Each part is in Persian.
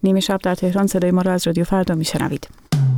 نیمه شب در تهران صدای ما را از رادیو فردا میشنوید.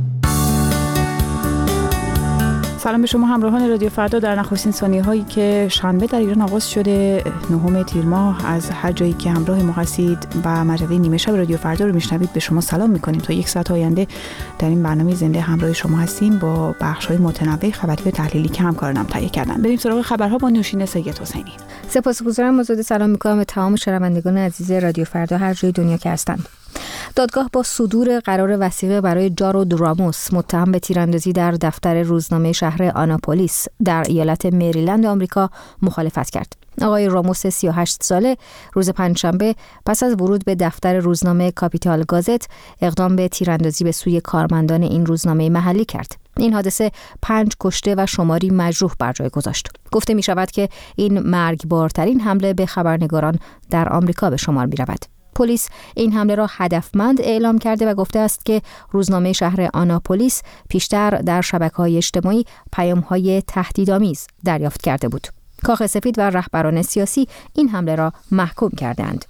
سلام به شما همراهان رادیو فردا. در نخستین ثانیه‌هایی که شنبه در ایران آغاز شده، 9 تیر ماه، از هر جایی که همراه ما هستید و مجله نیمه شب رادیو فردا رو میشنوید به شما سلام میکنیم. تا یک ساعت آینده در این برنامه زنده همراه شما هستیم با بخش‌های متنوع خبری و تحلیلی که همکارانم تهیه کردن. بریم سراغ خبرها با نوشین سید حسینی. سپاسگزارم. مزید سلام میکنم به تمام شنوندگان عزیز رادیو فردا هر جای دنیا که هستند. دادگاه با صدور قرار وثیقه برای جارود راموس، متهم به تیراندازی در دفتر روزنامه شهر آناپولیس در ایالت مریلند آمریکا، مخالفت کرد. آقای راموس 38 ساله روز پنجشنبه پس از ورود به دفتر روزنامه کاپیتال گازت اقدام به تیراندازی به سوی کارمندان این روزنامه محلی کرد. این حادثه 5 کشته و شماری مجروح بر جای گذاشت. گفته می شود که این مرگبارترین حمله به خبرنگاران در آمریکا به شمار می رود. پلیس این حمله را هدفمند اعلام کرده و گفته است که روزنامه شهر آناپولیس پیشتر در شبکه‌های اجتماعی پیام‌های تهدیدآمیز دریافت کرده بود. کاخ سفید و رهبران سیاسی این حمله را محکوم کردند.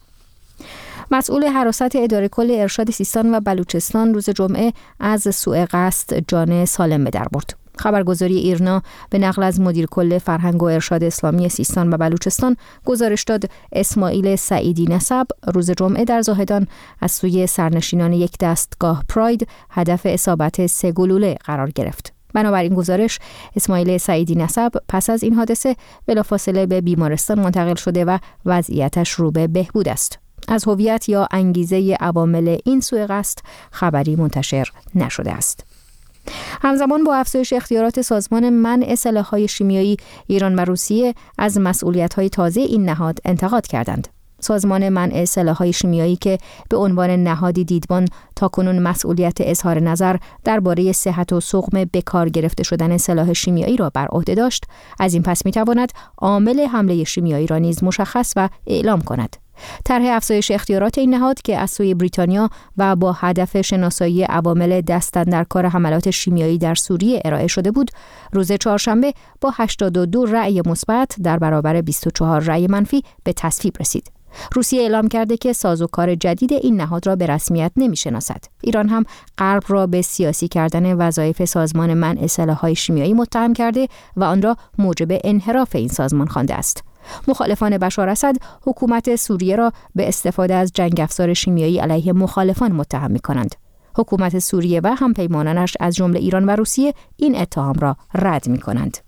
مسئول حراست اداره کل ارشاد سیستان و بلوچستان روز جمعه از سوء قصد جان سالم به در برد. خبرگزاری ایرنا به نقل از مدیر کل فرهنگ و ارشاد اسلامی سیستان و بلوچستان گزارش داد اسماعیل سعیدی نسب روز جمعه در زاهدان از سوی سرنشینان یک دستگاه پراید هدف اصابت 3 گلوله قرار گرفت. بنابراین گزارش اسماعیل سعیدی نسب پس از این حادثه بلافاصله به بیمارستان منتقل شده و وضعیتش رو به بهبود است. از هویت یا انگیزه عوامل این سوء قصد خبری منتشر نشده است. همزمان با افزایش اختیارات سازمان منع سلاح‌های شیمیایی، ایران و روسیه از مسئولیت‌های تازه این نهاد انتقاد کردند. سازمان منع سلاح‌های شیمیایی که به عنوان نهادی دیدبان تاکنون مسئولیت اظهار نظر درباره صحت و سقم به کار گرفته شدن سلاح شیمیایی را بر عهده داشت، از این پس می‌تواند عامل حمله شیمیایی را نیز مشخص و اعلام کند. طرح افزایش اختیارات این نهاد که از سوی بریتانیا و با هدف شناسایی عوامل دست در کار حملات شیمیایی در سوریه ارائه شده بود، روز چهارشنبه با 82 رأی مثبت در برابر 24 رأی منفی به تصویب رسید. روسیه اعلام کرده که سازوکار جدید این نهاد را به رسمیت نمی‌شناسد. ایران هم غرب را به سیاسی کردن وظایف سازمان منع سلاح‌های شیمیایی متهم کرده و آن را موجب انحراف این سازمان خوانده است. مخالفان بشار اسد حکومت سوریه را به استفاده از جنگ افزار شیمیایی علیه مخالفان متهم می‌کنند. حکومت سوریه و همپیمانانش از جمله ایران و روسیه این اتهام را رد می‌کنند.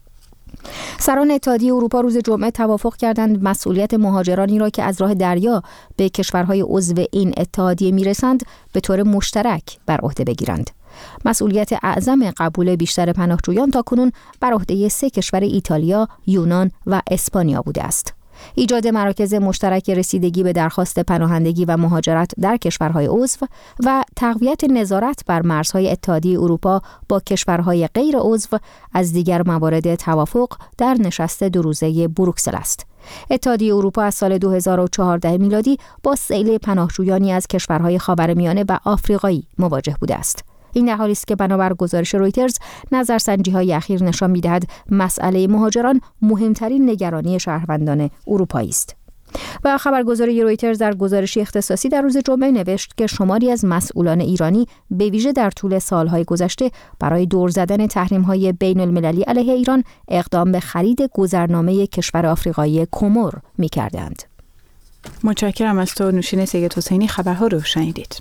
سران اتحادیه اروپا روز جمعه توافق کردند مسئولیت مهاجرانی را که از راه دریا به کشورهای عضو این اتحادیه میرسند به طور مشترک بر عهده بگیرند. مسئولیت اعظم قبول بیشتر پناهجویان تاکنون بر عهده 3 کشور ایتالیا، یونان و اسپانیا بوده است. ایجاد مراکز مشترک رسیدگی به درخواست پناهندگی و مهاجرت در کشورهای عضو و تقویت نظارت بر مرزهای اتحادیه اروپا با کشورهای غیر عضو از دیگر موارد توافق در نشست 2 روزه بروکسل است. اتحادیه اروپا از سال 2014 میلادی با سیل پناهجویانی از کشورهای خاورمیانه و آفریقایی مواجه بوده است. این در حالی است که بنابر گزارش رویترز نظرسنجی‌های اخیر نشان می‌دهد مسئله مهاجران مهمترین نگرانی شهروندان اروپایی است. و خبرگزاری رویترز در گزارشی اختصاصی در روز جمعه نوشت که شماری از مسئولان ایرانی به ویژه در طول سالهای گذشته برای دور زدن تحریم‌های بین‌المللی علیه ایران اقدام به خرید گذرنامه کشور آفریقایی کمور می‌کردند. متشکرم از تو نوشین سید حسینی. خبرها رو شنیدید.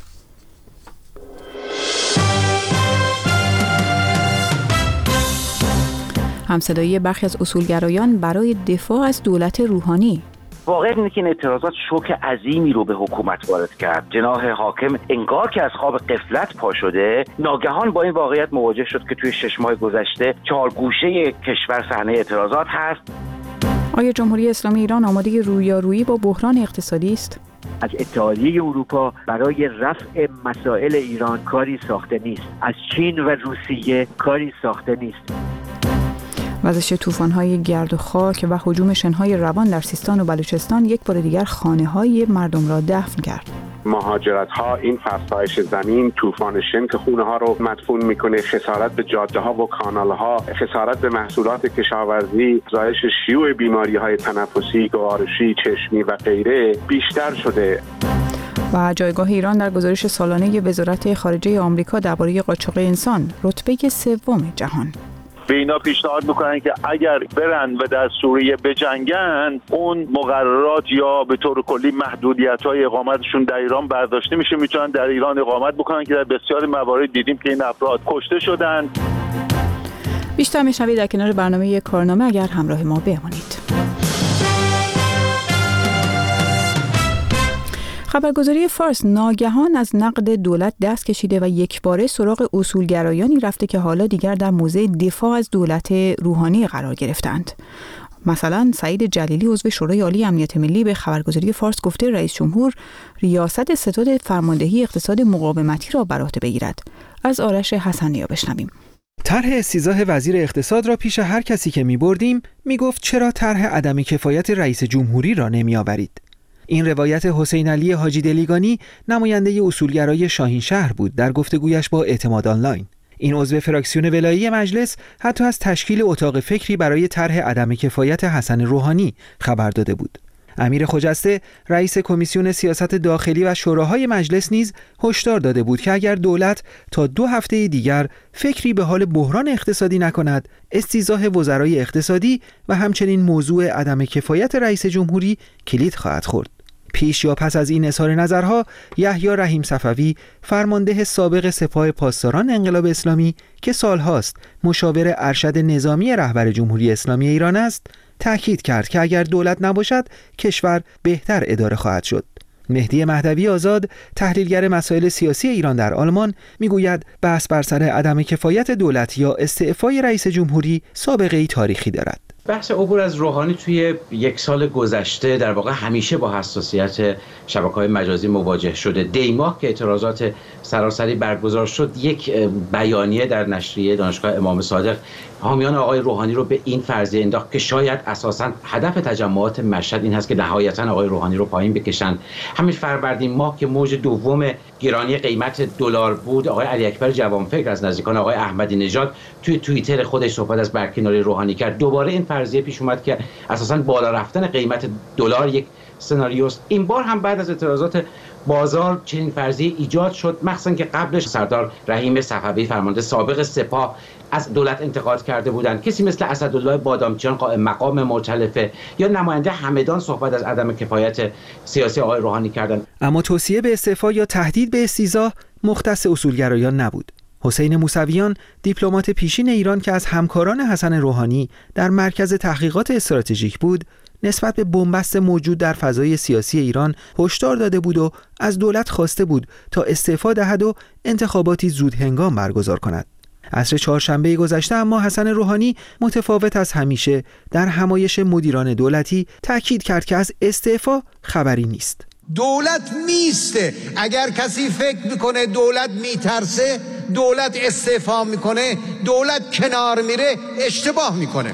همصدایی برخی از اصولگرایان برای دفاع از دولت روحانی. واقعیت اینه که این اعتراضات شوک عظیمی رو به حکومت وارد کرد. جناح حاکم انگار که از خواب غفلت پا شده، ناگهان با این واقعیت مواجه شد که توی 6 ماه گذشته 4 گوشه کشور صحنه اعتراضات هست. آیا جمهوری اسلامی ایران آماده رویارویی با بحران اقتصادی است؟ از اتحادیه اروپا برای رفع مسائل ایران کاری ساخته نیست. از چین و روسیه کاری ساخته نیست. وزش طوفان‌های گرد و خاک و هجوم شن‌های روان در سیستان و بلوچستان یک بار دیگر خانه‌های مردم را دفن کرد. مهاجرت‌ها، این فرسایش زمین، طوفان شن که خونه‌ها رو مدفون می‌کنه، خسارت به جاده‌ها و کانال‌ها، خسارت به محصولات کشاورزی، افزایش شیوع بیماری‌های تنفسی، گوارشی، چشمی و غیره بیشتر شده. و جایگاه ایران در گزارش سالانه وزارت خارجه آمریکا درباره قاچاق انسان، رتبه 3 جهان. به اینا پیشنهاد میکنن که اگر برن و در سوریه بجنگن، اون مقررات یا به طور کلی محدودیت‌های اقامتشون در ایران برداشته میشه، میتونن در ایران اقامت بکنن که در بسیاری موارد دیدیم که این افراد کشته شدن. بیشتر میشنوید در کنار برنامه کارنامه اگر همراه ما بمانید. خبرگزاری فارس ناگهان از نقد دولت دست کشیده و یکباره سراغ اصولگرایانی رفته که حالا دیگر در موضع دفاع از دولت روحانی قرار گرفتند. مثلا سعید جلیلی عضو شورای عالی امنیت ملی به خبرگزاری فارس گفته رئیس جمهور ریاست ستاد فرماندهی اقتصاد مقاومتی را بر عهده بگیرد. از آرش حسنیا بشنویم. طرح استیضاح وزیر اقتصاد را پیش هر کسی که می‌بردیم میگفت چرا طرح عدم کفایت رئیس جمهوری را نمی‌آورید. این روایت حسین علی حاجی دلیگانی نماینده اصولگرای شاهین شهر بود در گفتگویش با اعتماد آنلاین. این عضو فراکسیون ولایی مجلس حتی از تشکیل اتاق فکری برای طرح عدم کفایت حسن روحانی خبر داده بود. امیر خجسته رئیس کمیسیون سیاست داخلی و شوراهای مجلس نیز هشدار داده بود که اگر دولت تا 2 هفته دیگر فکری به حال بحران اقتصادی نکند، استیضاح وزرای اقتصادی و همچنین موضوع عدم کفایت رئیس جمهوری کلید خواهد خورد. پیش یا پس از این اظهار نظرها، یحیی رحیم صفوی فرمانده سابق سپاه پاسداران انقلاب اسلامی که سالهاست مشاور ارشد نظامی رهبر جمهوری اسلامی ایران است، تأکید کرد که اگر دولت نباشد کشور بهتر اداره خواهد شد. مهدی مهدوی آزاد تحلیلگر مسائل سیاسی ایران در آلمان میگوید بحث بر سر عدم کفایت دولت یا استعفای رئیس جمهوری سابقه‌ای تاریخی دارد. بحث عبور از روحانی توی 1 سال گذشته در واقع همیشه با حساسیت شبکه‌های مجازی مواجه شده. دیماه که اعتراضات سراسری برگزار شد، یک بیانیه در نشریه دانشگاه امام صادق حامیان آقای روحانی رو به این فرضیه انداخت که شاید اساساً هدف تجمعات مشهد این هست که نهایتاً آقای روحانی رو پایین بکشن. همین فروردین ماه که موج دوم گرانی قیمت دلار بود، آقای علی اکبر جوانفکر از نزدیکان آقای احمدی نژاد توی توییتر خودش صحبت از برکناری روحانی کرد. دوباره این فرضیه پیش اومد که اساساً بالا رفتن قیمت دلار یک سناریوست. این بار هم بعد از اعتراضات بازار چنین فرضیه ایجاد شد، مخصوصا که قبلش سردار رحیم صفوی فرمانده سابق سپاه از دولت انتقاد کرده بودند. کسی مثل اسدالله بادامچیان قائم مقام مؤتلفه یا نماینده همدان صحبت از عدم کفایت سیاسی آقای روحانی کردند. اما توصیه به استعفا یا تهدید به استیضاح مختص اصولگرایان نبود. حسین موسویان دیپلمات پیشین ایران که از همکاران حسن روحانی در مرکز تحقیقات استراتژیک بود، نسبت به بنبست موجود در فضای سیاسی ایران هشدار داده بود و از دولت خواسته بود تا استعفا دهد و انتخاباتی زود هنگام برگزار کند. عصر چهارشنبه گذشته اما حسن روحانی متفاوت از همیشه در همایش مدیران دولتی تأکید کرد که از استعفا خبری نیست. دولت میسته. اگر کسی فکر میکنه دولت میترسه، دولت استعفا میکنه، دولت کنار میره، اشتباه میکنه.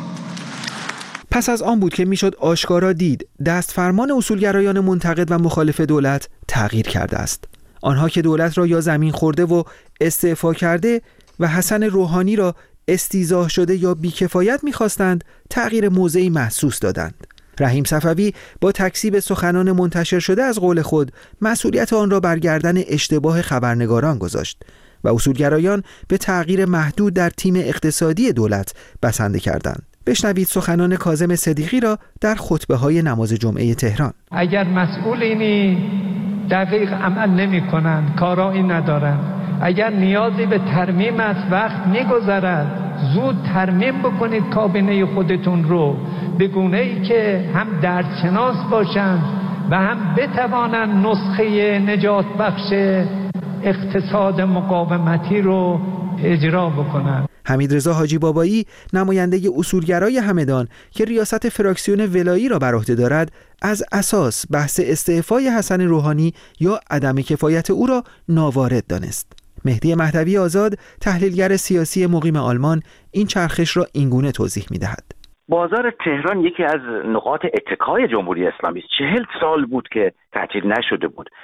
پس از آن بود که میشد آشکارا دید دست فرمان اصولگرایان منتقد و مخالف دولت تغییر کرده است. آنها که دولت را یا زمین خورده و استعفا کرده و حسن روحانی را استیضاح شده یا بیکفایت میخواستند، تغییر موضعی محسوس دادند. رحیم صفوی با تکذیب سخنان منتشر شده از قول خود مسئولیت آن را بر گردن اشتباه خبرنگاران گذاشت و اصولگرایان به تغییر محدود در تیم اقتصادی دولت بسنده کردند. بشنوید سخنان کاظم صدیقی را در خطبه‌های نماز جمعه تهران. اگر مسئولینی دقیق عمل نمی‌کنند، کارایی ندارند، اگر نیازی به ترمیم است، وقت می‌گذرد، زود ترمیم بکنید کابینه خودتون رو به گونه‌ای که هم دردشناس باشند و هم بتوانند نسخه نجات بخش اقتصاد مقاومتی رو اجرا بکنند. حمیدرضا حاجی بابایی نماینده اصولگرای همدان که ریاست فراکسیون ولایی را بر عهده دارد، از اساس بحث استعفای حسن روحانی یا عدم کفایت او را ناوارد دانست. مهدی مهدوی آزاد تحلیلگر سیاسی مقیم آلمان این چرخش را اینگونه توضیح می‌دهد. بازار تهران یکی از نقاط اتکای جمهوری اسلامی است. 40 سال بود که تعطیل نشده بود.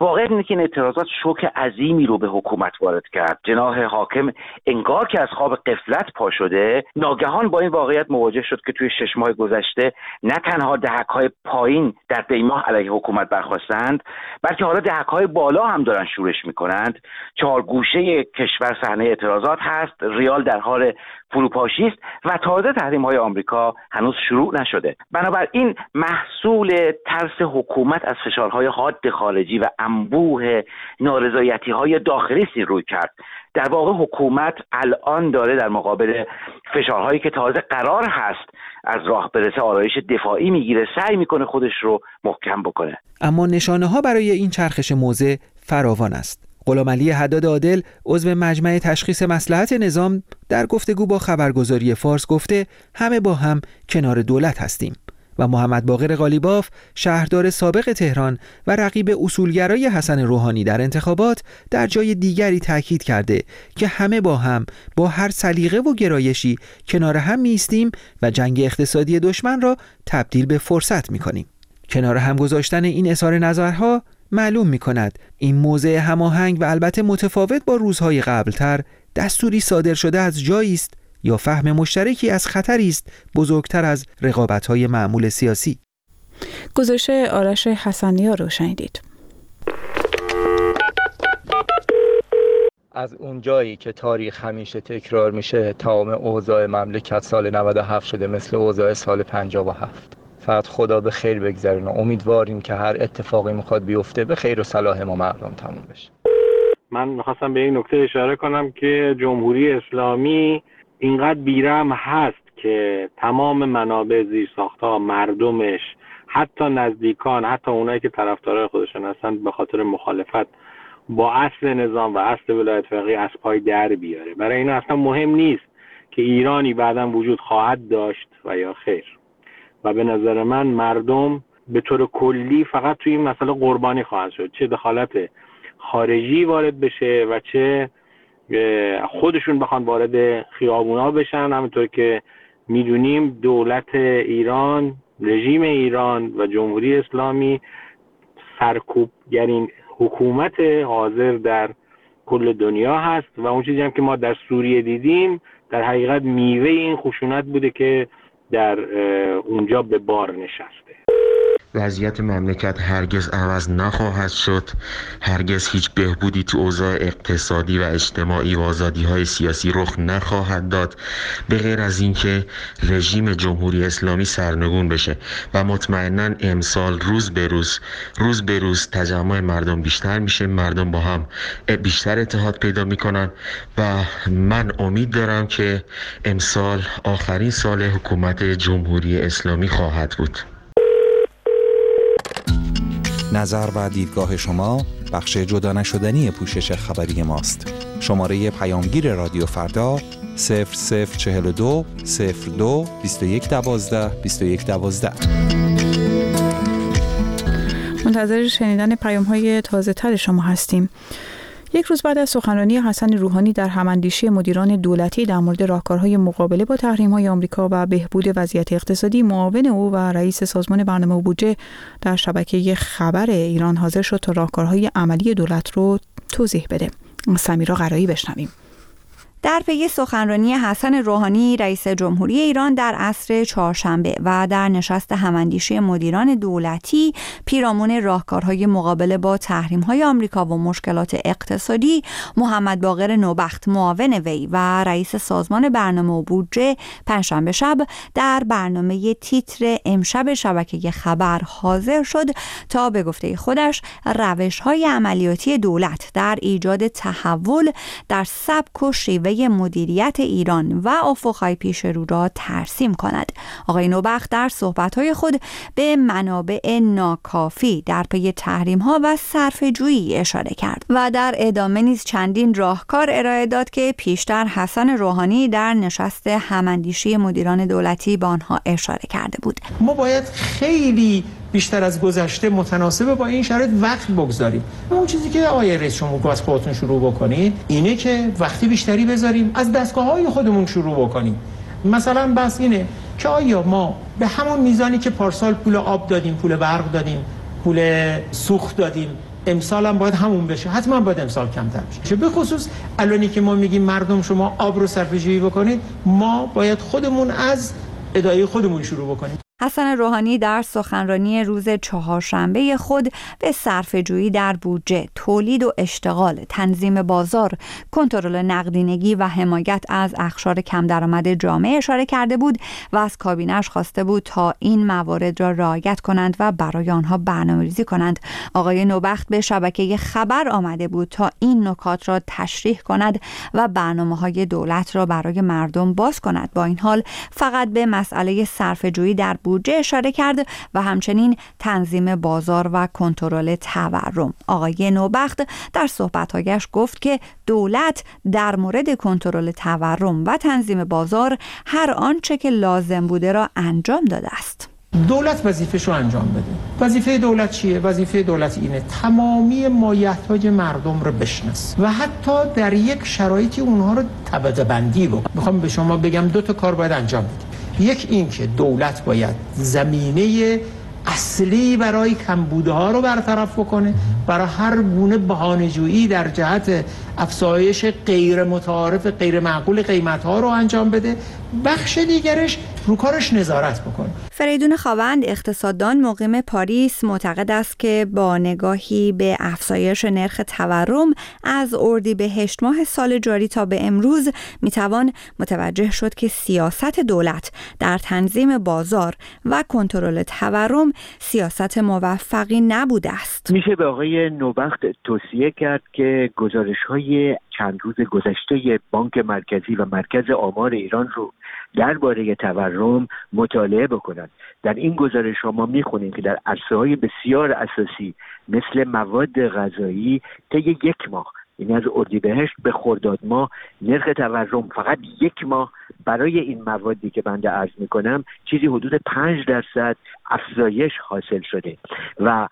واقعیت اینه که این اعتراضات شوک عظیمی رو به حکومت وارد کرد. جناح حاکم انگار که از خواب غفلت پا شده، ناگهان با این واقعیت مواجه شد که توی 6 ماه گذشته نه تنها دهک‌های پایین در دیماه علیه حکومت برخاستند، بلکه حالا دهک‌های بالا هم دارن شورش میکنند. 4 گوشه کشور صحنه اعتراضات هست، ریال در حال فروپاشی است و تازه تحریم‌های آمریکا هنوز شروع نشده. بنابراین محصول ترس حکومت از فشارهای حاد خارجی و انبوه نارضایتی‌های داخلی روی کرد. در واقع حکومت الان داره در مقابل فشارهایی که تازه قرار هست از راه برسه آرایش دفاعی میگیره، سعی میکنه خودش رو محکم بکنه. اما نشانه ها برای این چرخش موضع فراوان است. غلامعلی حداد عادل عضو مجمع تشخیص مصلحت نظام در گفتگو با خبرگزاری فارس گفته همه با هم کنار دولت هستیم و محمد باقر قالیباف شهردار سابق تهران و رقیب اصولگرای حسن روحانی در انتخابات در جای دیگری تاکید کرده که همه با هم با هر سلیقه و گرایشی کنار هم می‌ایستیم و جنگ اقتصادی دشمن را تبدیل به فرصت می‌کنیم. کنار هم گذاشتن این اظهار نظرها معلوم می‌کند این موضع هماهنگ و البته متفاوت با روزهای قبلتر دستوری صادر شده از جایی است یا فهم مشترکی از خطری است بزرگتر از رقابت‌های معمول سیاسی. گزارش آرش حسنی‌ها رو شنیدید. از اون جایی که تاریخ همیشه تکرار میشه، تمام اوضاع مملکت سال 97 شده مثل اوضاع سال 57. فقط خدا به خیر بگذرونه. امیدواریم که هر اتفاقی میخواد بیفته به خیر و صلاح ما مردم تموم بشه. من میخواستم به این نکته اشاره کنم که جمهوری اسلامی اینقدر بیرحم هست که تمام منابع زیرساخت‌ها، مردمش، حتی نزدیکان، حتی اونایی که طرفدارای خودشون هستن، به خاطر مخالفت با اصل نظام و اصل ولایت فقیه از پای در بیاره. برای اینا اصلا مهم نیست که ایرانی بعداً وجود خواهد داشت و یا خیر. و به نظر من مردم به طور کلی فقط توی این مسئله قربانی خواهد شد، چه دخالت خارجی وارد بشه و چه خودشون بخوان وارد خیابونا بشن. همونطور که میدونیم دولت ایران، رژیم ایران و جمهوری اسلامی سرکوبگرین حکومت حاضر در کل دنیا هست و اون چیزی هم که ما در سوریه دیدیم در حقیقت میوه این خشونت بوده که در اونجا به بار نشسته. وضعیت مملکت هرگز عوض نخواهد شد، هرگز هیچ بهبودی تو اوضاع اقتصادی و اجتماعی و آزادی‌های سیاسی رخ نخواهد داد به غیر از اینکه رژیم جمهوری اسلامی سرنگون بشه و مطمئناً امسال روز به روز تجمع مردم بیشتر میشه، مردم با هم بیشتر اتحاد پیدا میکنن و من امید دارم که امسال آخرین سال حکومت جمهوری اسلامی خواهد بود. نظر و دیدگاه شما بخش جدا نشدنی پوشش خبری ماست. شماره پیامگیر رادیو فردا 0042 02 2112 2112. منتظر شنیدن پیام‌های تازه‌تر شما هستیم. یک روز بعد از سخنرانی حسن روحانی در هم‌اندیشی مدیران دولتی در مورد راهکارهای مقابله با تحریم‌های آمریکا و بهبود وضعیت اقتصادی، معاون او و رئیس سازمان برنامه و بودجه در شبکه خبر ایران حاضر شد تا راهکارهای عملی دولت رو توضیح بده. سمیرا قرایی بشنویم. در پی سخنرانی حسن روحانی رئیس جمهوری ایران در عصر چهارشنبه و در نشست هم‌اندیشی مدیران دولتی پیرامون راهکارهای مقابله با تحریم‌های آمریکا و مشکلات اقتصادی، محمد باقر نوبخت معاون وی و رئیس سازمان برنامه و بودجه پنجشنبه شب در برنامه تیتر امشب شبکه خبر حاضر شد تا به گفته خودش روش‌های عملیاتی دولت در ایجاد تحول در سبک و شیوه مدیریت ایران و افق‌های پیش رو را ترسیم کند. آقای نوبخت در صحبت‌های خود به منابع ناکافی در پی تحریم‌ها و صرفه‌جویی اشاره کرد و در ادامه نیز چندین راهکار ارائه داد که پیشتر حسن روحانی در نشست هم‌اندیشی مدیران دولتی به آنها اشاره کرده بود. ما باید خیلی بیشتر از گذشته متناسب با این شرایط وقت بگذاریم. اون چیزی که آقای رئیس جمهور از خودتون شروع بکنید اینه که وقتی بیشتری بذاریم از دستگاه‌های خودمون شروع بکنیم. مثلا بس اینه که آیا ما به همون میزانی که پارسال پول آب دادیم، پول برق دادیم، پول سوخت دادیم، امسال هم باید همون بشه، حتما باید امسال کمتر بشه. به خصوص الانی که ما میگیم مردم شما آب رو صرفه‌جویی بکنید، ما باید خودمون از ادعای خودمون شروع بکنیم. حسن روحانی در سخنرانی روز چهارشنبه خود به صرفه‌جویی در بودجه، تولید و اشتغال، تنظیم بازار، کنترل نقدینگی و حمایت از اقشار کم درآمد جامعه اشاره کرده بود و از کابینه‌اش خواسته بود تا این موارد را رعایت کنند و برای آنها برنامه‌ریزی کنند. آقای نوبخت به شبکه خبر آمده بود تا این نکات را تشریح کند و برنامه‌های دولت را برای مردم باز کند. با این حال فقط به مسئله صرفه‌جویی در بودجه اشاره کرد و همچنین تنظیم بازار و کنترل تورم. آقای نوبخت در صحبت‌هایش گفت که دولت در مورد کنترل تورم و تنظیم بازار هر آنچه که لازم بوده را انجام داده است. دولت وظیفه‌شو انجام بده. وظیفه دولت چیه؟ وظیفه دولت اینه تمامی مایحتاج مردم رو بشناسه و حتی در یک شرایطی اونها رو طبقه بندی بکنه. میخوام به شما بگم 2 تا کار باید انجام بده. یک این که دولت باید زمینه اصلی برای کمبودها رو برطرف بکنه، برای هر گونه بهانه‌جویی در جهت افزایش غیر متعارف غیر معقول قیمت‌ها رو انجام بده. بخش دیگرش رو کارش نظارت بکنه. فریدون خاوند اقتصاددان مقیم پاریس معتقد است که با نگاهی به افزایش نرخ تورم از اردیبهشت ماه سال جاری تا به امروز میتوان متوجه شد که سیاست دولت در تنظیم بازار و کنترل تورم سیاست موفقی نبوده است. میشه به آقای نوبخت توصیه کرد که گزارش‌های چند روز گذشته بانک مرکزی و مرکز آمار ایران رو درباره تورم مطالعه بکنند. در این گزارش‌ها ما می‌خونیم که در عرصه‌های بسیار اساسی مثل مواد غذایی طی 1 ماه، یعنی از اردیبهشت به خرداد ماه، نرخ تورم فقط 1 ماه برای این موادی که بنده عرض می‌کنم چیزی حدود 5% افزایش حاصل شده و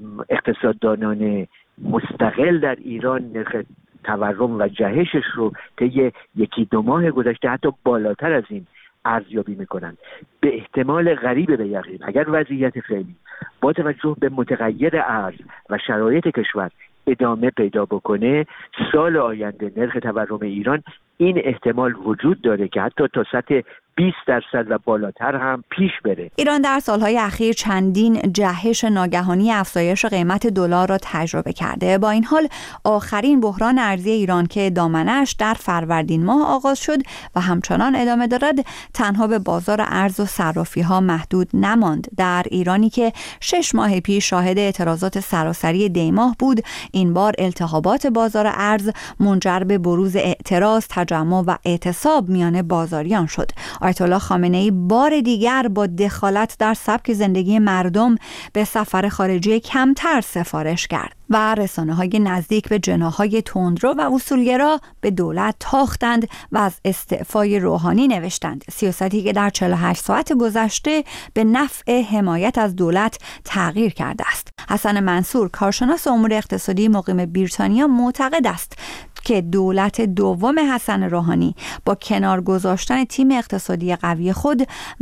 اقتصاددانان مستقل در ایران نرخ تورم و جهشش رو طی 1-2 ماه گذشته حتی بالاتر از این ارزیابی میکنند. به احتمال غریب به یقین اگر وضعیت فعلی با توجه به متغیر ارز و شرایط کشور ادامه پیدا بکنه، سال آینده نرخ تورم ایران این احتمال وجود داره که حتی تا سطح 20% و بالاتر هم پیش بره. ایران در سالهای اخیر چندین جهش ناگهانی افزایش قیمت دلار را تجربه کرده. با این حال آخرین بحران ارزی ایران که دامنه‌اش در فروردین ماه آغاز شد و همچنان ادامه دارد، تنها به بازار ارز و صرافی‌ها محدود نماند. در ایرانی که 6 ماه پیش شاهد اعتراضات سراسری دیماه بود، این بار التهابات بازار ارز منجر به بروز اعتراض، تجمع و اعتصاب میان بازاریان شد. آیت الله خامنه‌ای بار دیگر با دخالت در سبک زندگی مردم به سفر خارجی کمتر سفارش کرد و رسانه‌های نزدیک به جناح‌های تندرو و اصولگرا به دولت تاختند و از استعفای روحانی نوشتند. سیاستی که در 48 ساعت گذشته به نفع حمایت از دولت تغییر کرده است. حسن منصور، کارشناس امور اقتصادی مقیم بریتانیا، معتقد است که دولت دوم حسن روحانی با کنار گذاشتن تیم اقتصادی قوی خود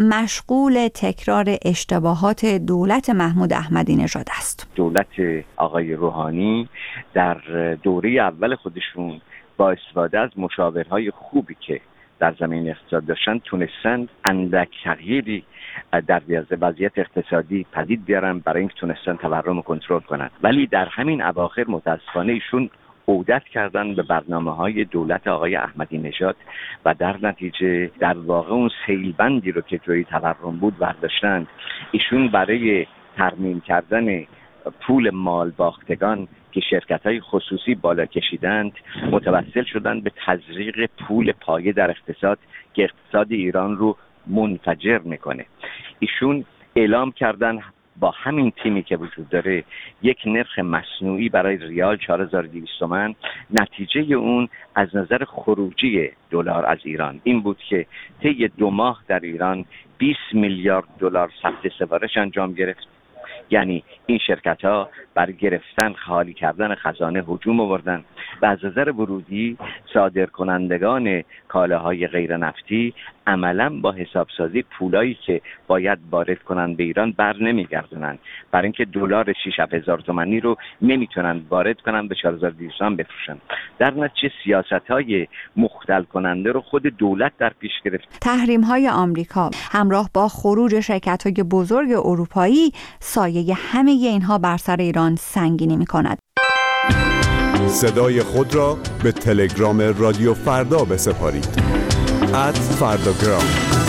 مشغول تکرار اشتباهات دولت محمود احمدی نژاد است. دولت آقای روحانی در دوره اول خودشون با استفاده از مشاورهای خوبی که در زمین اقتصاد داشتن تونستن اندک تغییری در وضعیت اقتصادی پدید بیارن برای اینکه تونستن تورم رو کنترل کنن، ولی در همین اواخر متاسفانه ایشون عودت کردن به برنامه‌های دولت آقای احمدی نژاد و در نتیجه در واقع اون سیلبندی رو که جوی تورم بود برداشتند. ایشون برای ترمیم کردن پول مال باختگان که شرکت‌های خصوصی بالا کشیدند متوسل شدن به تزریق پول پایه در اقتصاد که اقتصاد ایران رو منفجر میکنه. ایشون اعلام کردن با همین تیمی که وجود داره یک نرخ مصنوعی برای ریال 4200 تومان. نتیجه اون از نظر خروجی دلار از ایران این بود که طی 2 ماه در ایران 20 میلیارد دلار ثبت سفارش انجام گرفت. یعنی این شرکت ها برای گرفتن خالی کردن خزانه هجوم آوردن و از نظر ورودی صادرکنندگان کالاهای غیر نفتی عملا با حسابسازی پولایی که باید وارد کنن به ایران بر نمیگردونن، برای اینکه دلار 6-7 تومانی رو نمیتونن وارد کنن به 4200 هم بفروشن. در نتیجه سیاست‌های مختل کننده رو خود دولت در پیش گرفت. تحریم‌های آمریکا همراه با خروج شرکت‌های بزرگ اروپایی سایه همه اینها بر سر ایران سنگینی می‌کند. صدای خود را به تلگرام رادیو فردا بسپارید. @فرداگرام.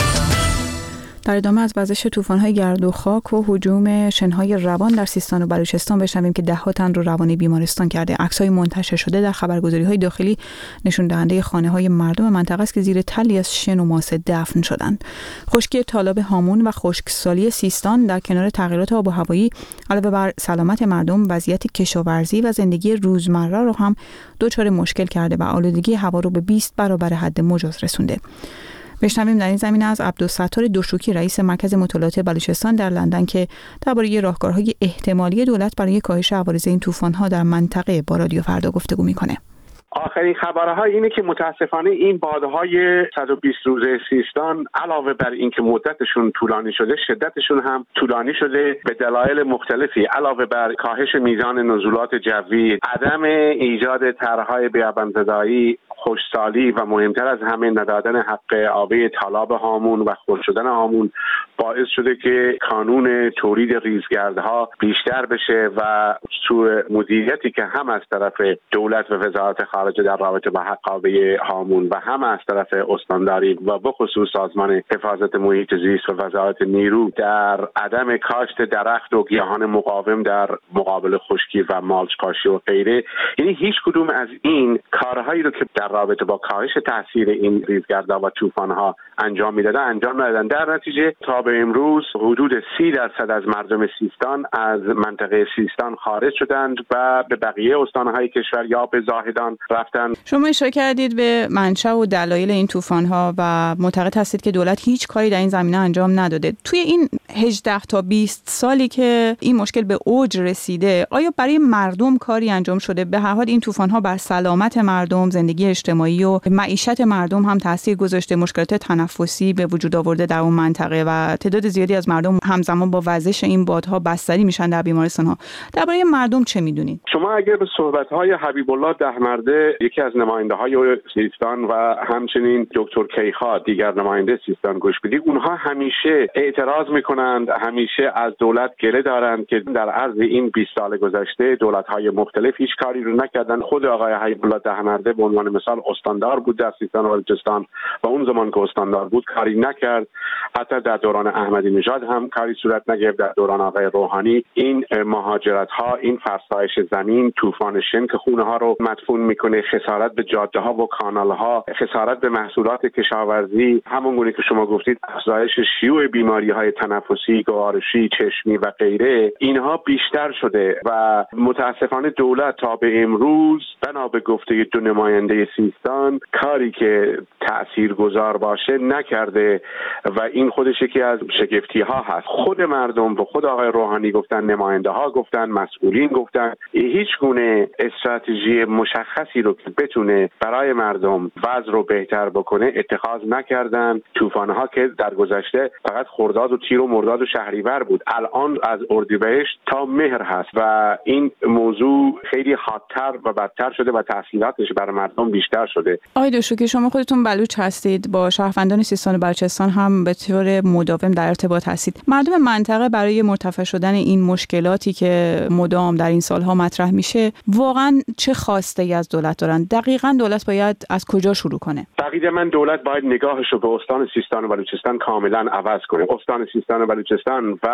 در ادامه از وزش طوفان‌های گرد و خاک و هجوم شن‌های روان در سیستان و بلوچستان بشنویم که ده‌ها تن رو روانه بیمارستان کرده. عکس‌های منتشر شده در خبرگزاری‌های داخلی نشون دهنده خانه‌های مردم منطقه است که زیر تلی از شن و ماسه دفن شدند. خشکی تالاب هامون و خشکسالی سیستان در کنار تغییرات آب و هوایی علاوه بر سلامت مردم، وضعیت کشاورزی و زندگی روزمره رو هم دچار مشکل کرده و آلودگی هوا رو به 20 برابر حد مجاز رسونده. بشنویم در این زمینه از عبدالستار دوشوکی رئیس مرکز مطالعات بلوچستان در لندن که درباره راهکارهای احتمالی دولت برای کاهش عوارض این طوفان‌ها در منطقه با رادیو فردا گفتگو می‌کنه. آخرین خبرها اینه که متاسفانه این بادهای 120 روزه سیستان علاوه بر اینکه مدتشون طولانی شده، شدتشون هم طولانی شده به دلایل مختلفی. علاوه بر کاهش میزان نزولات جوی، عدم ایجاد طرح‌های بیابان‌زدایی، خشکسالی و مهمتر از همه ندادن حق آبی تالاب هامون و خشک شدن هامون باعث شده که کانون تولید ریزگردها بیشتر بشه و سوء مدیریتی که هم از طرف دولت و وزارت خارجه در رابطه با حق آبی هامون و هم از طرف استانداری و به خصوص سازمان حفاظت محیط زیست و وزارت نیرو در عدم کاشت درخت و گیاهان مقاوم در مقابل خشکی و مالچ پاشی و غیره، یعنی هیچ کدوم از این کارهایی رو که در رابطه با کاهش تاثیر این ریزگردها و طوفان‌ها انجام میدادن انجام ندادن. در نتیجه تا به امروز حدود 30% از مردم سیستان از منطقه سیستان خارج شدند و به بقیه استان‌های کشور یا به زاهدان رفتند. شما اشاره کردید به منشأ و دلایل این طوفان‌ها و معتقد هستید که دولت هیچ کاری در این زمینه انجام نداده. توی این 18 تا 20 سالی که این مشکل به اوج رسیده، آیا برای مردم کاری انجام شده؟ به هر حال این طوفان‌ها بر سلامت مردم، زندگی اجتماعی و معیشت مردم هم تاثیر گذاشته، مشکلات تنفسی به وجود آورده در اون منطقه و تعداد زیادی از مردم همزمان با وزش این بادها بستری میشن در بیمارستان‌ها. درباره مردم چه میدونید؟ شما اگر به صحبت‌های حبیب الله دهمرده، یکی از نماینده‌های سیستان و همچنین دکتر کیخا، دیگر نماینده سیستان گوش بدید، اونها همیشه اعتراض میکنند، همیشه از دولت گله دارند که در عرض این 20 سال گذشته دولت‌های مختلف هیچ کاری رو نکردن. خود آقای حبیب الله دهمرده به عنوان مثال استاندار بود در سیستان و بلوچستان و اون زمان که استاندار بود کاری نکرد. حتی در دوران احمدی نژاد هم کاری صورت نگرفت. در دوران آقای روحانی این مهاجرت‌ها، این فرسایش زمین، طوفان شن که خونه‌ها رو مدفون میکنه، خسارت به جاده‌ها و کانال‌ها، خسارت به محصولات کشاورزی، همونگونه که شما گفتید افزایش شیوع بیماری‌های تنفسی، گوارشی، چشمی و غیره، اینها بیشتر شده و متاسفانه دولت تا به امروز بنا به گفته دو نماینده سیستان کاری که تاثیرگذار باشه نکرده و این خودش یکی از شگفتی‌ها هست. خود مردم و خود آقای روحانی گفتن، نماینده‌ها گفتن، مسئولین گفتن، هیچ گونه استراتژی مشخصی رو که بتونه برای مردم وضع رو بهتر بکنه اتخاذ نکردن. طوفان‌ها که در گذشته فقط خرداد و تیر و مرداد و شهریور بود، الان از اردیبهشت تا مهر هست و این موضوع خیلی حادتر و بدتر شده و تاثیراتش برای مردم بیشتر شده. آقای دوشوکی، شما خودتون بلوچ هستید، با شهروندان سیستان و بلوچستان هم به طور مداوم در ارتباط هستید. مردم منطقه برای مرتفع شدن این مشکلاتی که مدام در این سالها مطرح میشه واقعا چه خواسته‌ای از دولت دارن؟ دقیقاً دولت باید از کجا شروع کنه؟ دقیقاً من دولت باید نگاهش رو به استان سیستان و بلوچستان کاملا عوض کنه. استان سیستان و بلوچستان و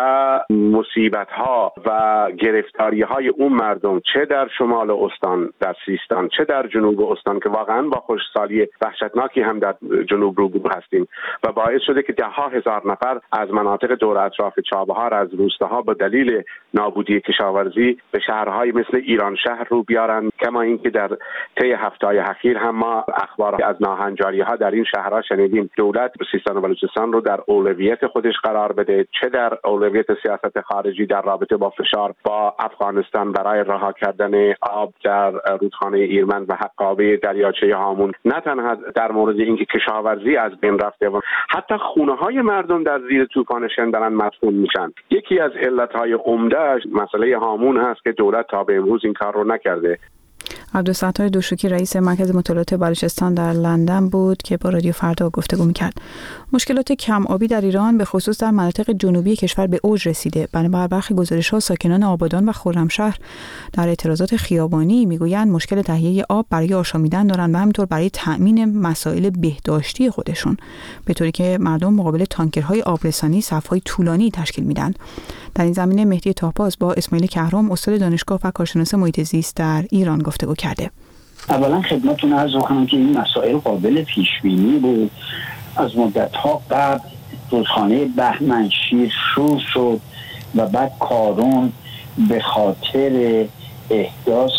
مصیبت‌ها و گرفتاری‌های اون مردم، چه در شمال استان در سیستان، چه در جنوب استان که واقعاً با خشکسالی وحشتناکی هم در جنوب روبرو هستیم و باعث شده که 10,000 نفر از مناطق دور اطراف چابهار از روستاها به دلیل نابودی کشاورزی به شهرهای مثل ایران شهر رو بیارن. کما اینکه در طی هفته‌های اخیر هم ما اخبار از ناهنجاری‌ها در این شهرها شنیدیم. دولت سیستان و بلوچستان رو در اولویت خودش قرار بده، چه در اولویت سیاست خارجی در رابطه با فشار با افغانستان برای رها کردن آب در رودخانه ایرمن و حقابه دریاچه هامون، نه تنها در مورد اینکه کشاورزی از بین رفته و حتی خونه‌های مردم در زیر طوفان شن دارن مدفون میشن. یکی از علت‌های عمده‌اش مسئله هامون هست که دولت تا به امروز این کار رو نکرده. عبدالستار دوشوکی رئیس مرکز مطالعات بلوچستان در لندن بود که با رادیو فردا گفتگو می‌کرد. مشکلات کم آبی در ایران به خصوص در مناطق جنوبی کشور به اوج رسیده. بنابر برخی گزارش‌ها ساکنان آبادان و خرمشهر در اعتراضات خیابانی میگویند مشکل تهیه آب برای آشامیدن دارند و همینطور برای تأمین مسائل بهداشتی خودشون، به طوری که مردم مقابل تانکرهای آبرسانی صف‌های طولانی تشکیل میدن. در این زمینه مهدی طاهباز با اسماعیل کهرم استاد دانشگاه و کارشناس محیط زیست در ایران گفتگو کرده. اولا خدمتتون عرض کنم که این مسائل قابل پیش بینی بود. از مدت‌ها قبل رودخانه بهمنشیر شور شد و بعد کارون به خاطر احداث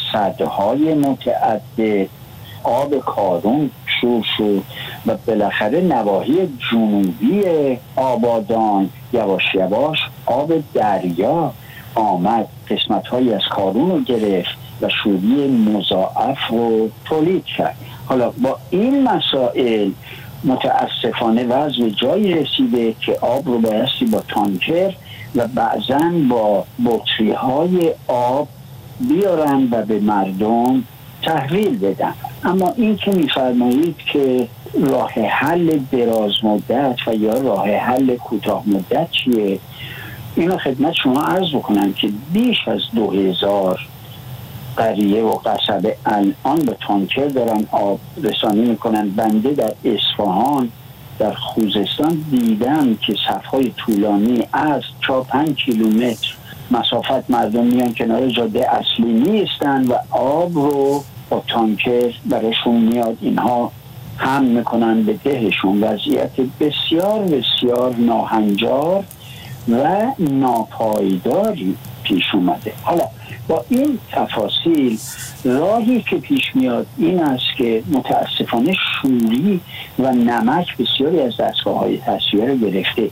سدهای متعدد آب کارون شور شد و بالاخره نواحی جنوبی آبادان یواش یواش آب دریا آمد، قسمت‌هایی از کارون رو گرفت و شوری مضاعف رو تولید کرد. حالا با این مسائل متاسفانه وضع جایی رسیده که آب رو بایستی با تانکر و بعضاً با بطری‌های آب بیارن و به مردم تحویل بدن. اما این که می‌فرمایید که راه حل دراز مدت و یا راه حل کوتاه مدت چیه، اینو خدمت شما عرض بکنم که بیش از 2000 قریه و قصبه الان به تانکر دارن آب رسانی میکنن. بنده در اصفهان در خوزستان دیدم که صفهای طولانی از 4-5 کیلومتر مسافت مردم میان کنار جاده اصلی نیستن و آب رو با تانکر براشون میاد، اینها هم میکنن به دهشون. وضعیت بسیار بسیار ناهنجار و ناپایداری پیش اومده. حالا با این تفاصیل راهی که پیش میاد این است که متاسفانه شوری و نمک بسیاری از دستگاه‌های تصفیه رو گرفته.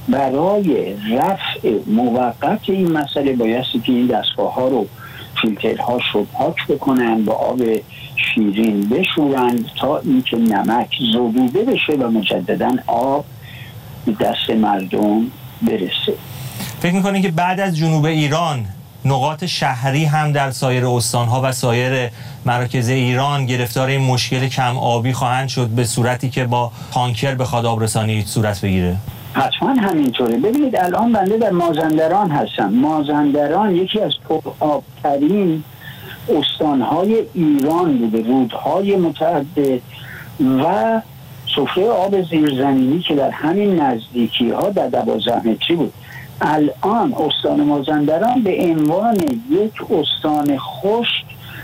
برای رفع موقت این مسئله بایستی که این دستگاه‌ها رو فیلترهاش رو پاک بکنن، با آب شیرین بشورن تا اینکه نمک زدوده بشه و مجددا آب به دست مردم برسه. فکر می‌کنید که بعد از جنوب ایران نقاط شهری هم در سایر استان‌ها و سایر مراکز ایران گرفتار این مشکل کم آبی خواهند شد به صورتی که با تانکر بخواد آبرسانی صورت بگیره؟ حتما همینطوره. ببینید الان بنده در مازندران هستم. مازندران یکی از پرآبترین استان‌های ایران بوده، رودهای متعدد و سفره آب زیرزمینی که در همین نزدیکی‌ها در 12 متری بود. الان استان مازندران به عنوان یک استان خشک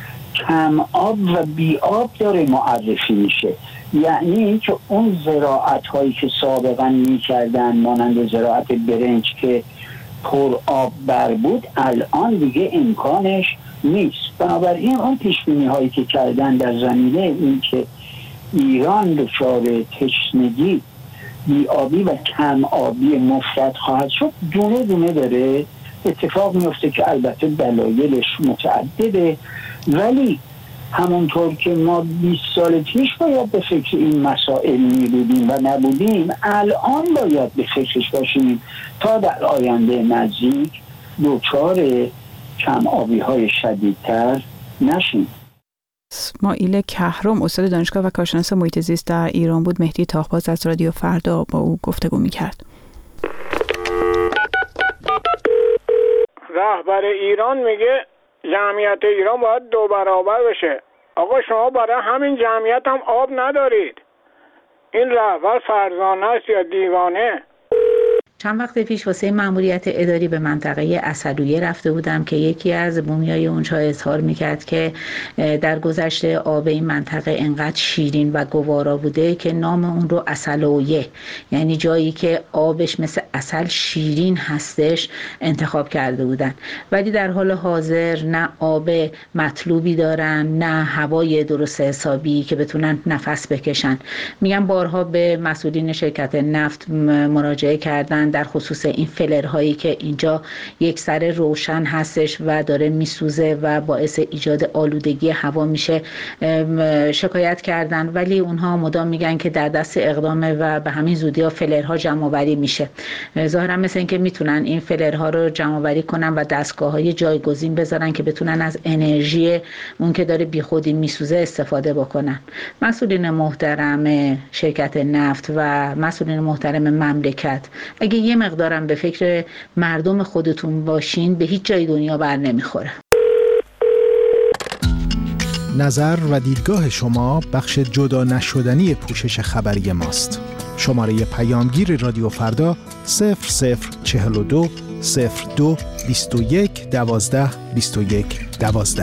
کم آب و بی آب داره معرفی میشه. یعنی اینکه اون زراعت هایی که سابقا میکردن مانند زراعت برنج که پر آب بر بود الان دیگه امکانش نیست. بنابراین اون پیشبینی هایی که کردن در زمینه این که ایران دچار تشنگی، بی‌آبی و کم آبی مفرط خواهد شد دونه دونه داره اتفاق میفته که البته دلایلش متعدده، ولی همونطور که ما 20 سال پیش باید به فکر این مسائل می‌بودیم و نبودیم، الان باید به فکرش باشیم تا در آینده نزدیک دچار کم آبی های شدیدتر نشیم. اسماعیل کهرم استاد دانشگاه و کارشناس محیط زیست در ایران بود. مهدی طاهباز از رادیو فردا با او گفتگو می‌کرد. رهبر ایران میگه جمعیت ایران باید 2 برابر بشه. آقا شما برای همین جمعیت هم آب ندارید. این رهبر فرزانه است یا دیوانه؟ چند وقت پیش واسه مأموریت اداری به منطقه عسلویه رفته بودم که یکی از بومیای اونجا اظهار میکرد که در گذشته آب این منطقه انقدر شیرین و گوارا بوده که نام اون رو عسلویه، یعنی جایی که آبش مثل عسل شیرین هستش، انتخاب کرده بودن. ولی در حال حاضر نه آب مطلوبی دارن، نه هوای درست حسابی که بتونن نفس بکشن. میگم بارها به مسئولین شرکت نفت مراجعه کردن در خصوص این فلرهایی که اینجا یک سر روشن هستش و داره میسوزه و باعث ایجاد آلودگی هوا میشه شکایت کردن، ولی اونها مدام میگن که در دست اقدامه و به همین زودی ها فلرها جمع آوری میشه. ظاهرا مثل این که میتونن این فلرها رو جمع آوری کنن و دستگاه‌های جایگزین بذارن که بتونن از انرژی اون که داره بیخودی میسوزه استفاده بکنن. مسئولین محترم شرکت نفت و مسئولین محترم مملکت، اگه یه مقدارم به فکر مردم خودتون باشین به هیچ جای دنیا بر نمیخوره. نظر و دیدگاه شما بخش جدا نشدنی پوشش خبری ماست. شماره پیامگیر رادیو فردا 0042 02 21 12 21 12.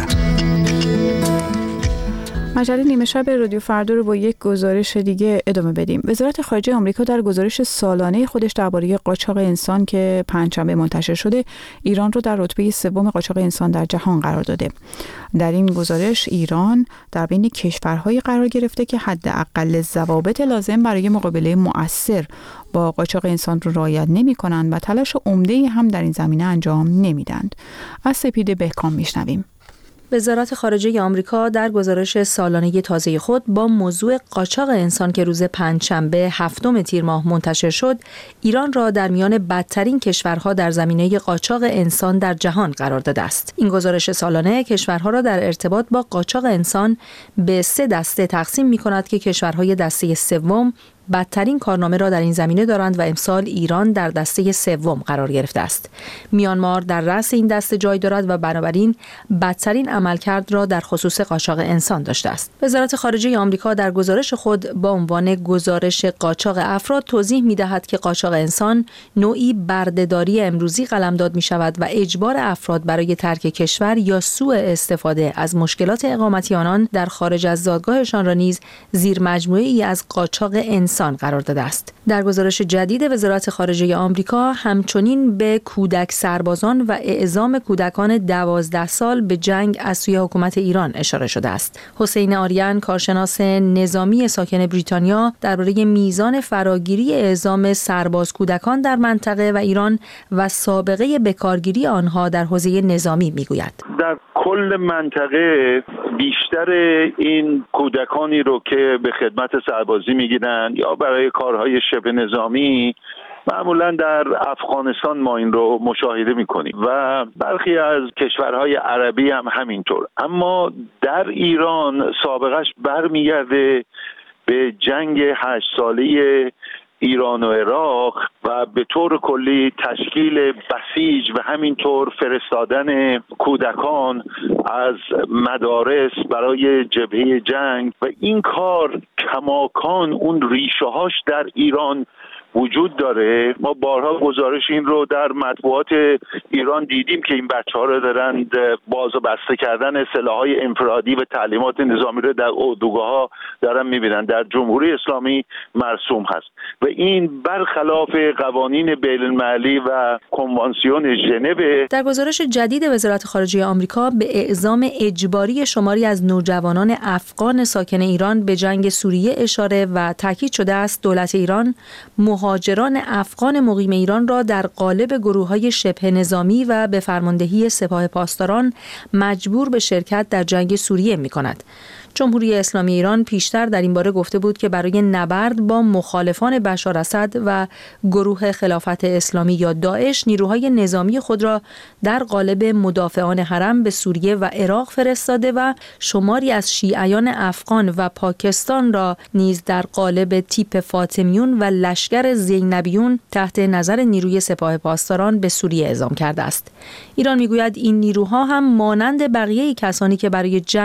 مجله نیمه شب رادیو فردا رو با یک گزارش دیگه ادامه بدیم. وزارت خارجه آمریکا در گزارش سالانه خودش درباره قاچاق انسان که پنجشنبه منتشر شده، ایران رو در رتبه سوم قاچاق انسان در جهان قرار داده. در این گزارش ایران در بین کشورهایی قرار گرفته که حداقل ضوابط لازم برای مقابله مؤثر با قاچاق انسان رو رعایت نمی‌کنند و تلاش عمده‌ای هم در این زمینه انجام نمیدند. از سپید بهکام میشنویم. وزارت خارجه آمریکا در گزارش سالانه تازه خود با موضوع قاچاق انسان که روز پنجشنبه 7 تیر ماه منتشر شد، ایران را در میان بدترین کشورها در زمینه قاچاق انسان در جهان قرار داده است. این گزارش سالانه کشورها را در ارتباط با قاچاق انسان به 3 دسته تقسیم می‌کند که کشورهای دسته سوم بدترین کارنامه را در این زمینه دارند و امسال ایران در دسته سوم قرار گرفته است. میانمار در رأس این دسته جای دارد و بنابراین بدترین عملکرد را در خصوص قاچاق انسان داشته است. وزارت خارجه آمریکا در گزارش خود با عنوان گزارش قاچاق افراد توضیح می‌دهد که قاچاق انسان نوعی بردهداری امروزی قلمداد می‌شود و اجبار افراد برای ترک کشور یا سوء استفاده از مشکلات اقامتی آنان در خارج از زادگاهشان را نیز زیر مجموعه‌ای از قاچاق انسان قرار داده است. در گزارش جدید وزارت خارجه آمریکا همچنین به کودک سربازان و اعزام کودکان 12 سال به جنگ از سوی حکومت ایران اشاره شده است. حسین آریان، کارشناس نظامی ساکن بریتانیا، درباره میزان فراگیری اعزام سرباز کودکان در منطقه و ایران و سابقه بکارگیری آنها در حوزه نظامی میگوید. در کل منطقه بیشتر این کودکانی رو که به خدمت سربازی میگیرن یا برای کارهای شبه نظامی، معمولا در افغانستان ما این رو مشاهده میکنیم و برخی از کشورهای عربی هم همینطور. اما در ایران سابقش برمیگرده به جنگ 8 ساله ایران و عراق و به طور کلی تشکیل بسیج و همینطور فرستادن کودکان از مدارس برای جبهه جنگ و این کار کماکان اون ریشه‌هاش در ایران وجود داره. ما بارها گزارش این رو در مطبوعات ایران دیدیم که این بچه‌ها رو دارن باز و بسته کردن سلاح‌های انفرادی و تعلیمات نظامی رو در اردوگاه‌ها دارن می‌بینن. در جمهوری اسلامی مرسوم هست و این برخلاف قوانین بین‌المللی و کنوانسیون ژنو. در گزارش جدید وزارت خارجه آمریکا به اعزام اجباری شماری از نوجوانان افغان ساکن ایران به جنگ سوریه اشاره و تاکید شده است دولت ایران مهاجران افغان مقیم ایران را در قالب گروه‌های شبه نظامی و به فرماندهی سپاه پاسداران مجبور به شرکت در جنگ سوریه می‌کند. جمهوری اسلامی ایران پیشتر در این باره گفته بود که برای نبرد با مخالفان بشار اسد و گروه خلافت اسلامی یا داعش نیروهای نظامی خود را در قالب مدافعان حرم به سوریه و عراق فرستاده و شماری از شیعیان افغان و پاکستان را نیز در قالب تیپ فاطمیون و لشکر زینبیون تحت نظر نیروی سپاه پاسداران به سوریه اعزام کرده است. ایران میگوید این نیروها هم مانند بقیه کسانی که برای جنگ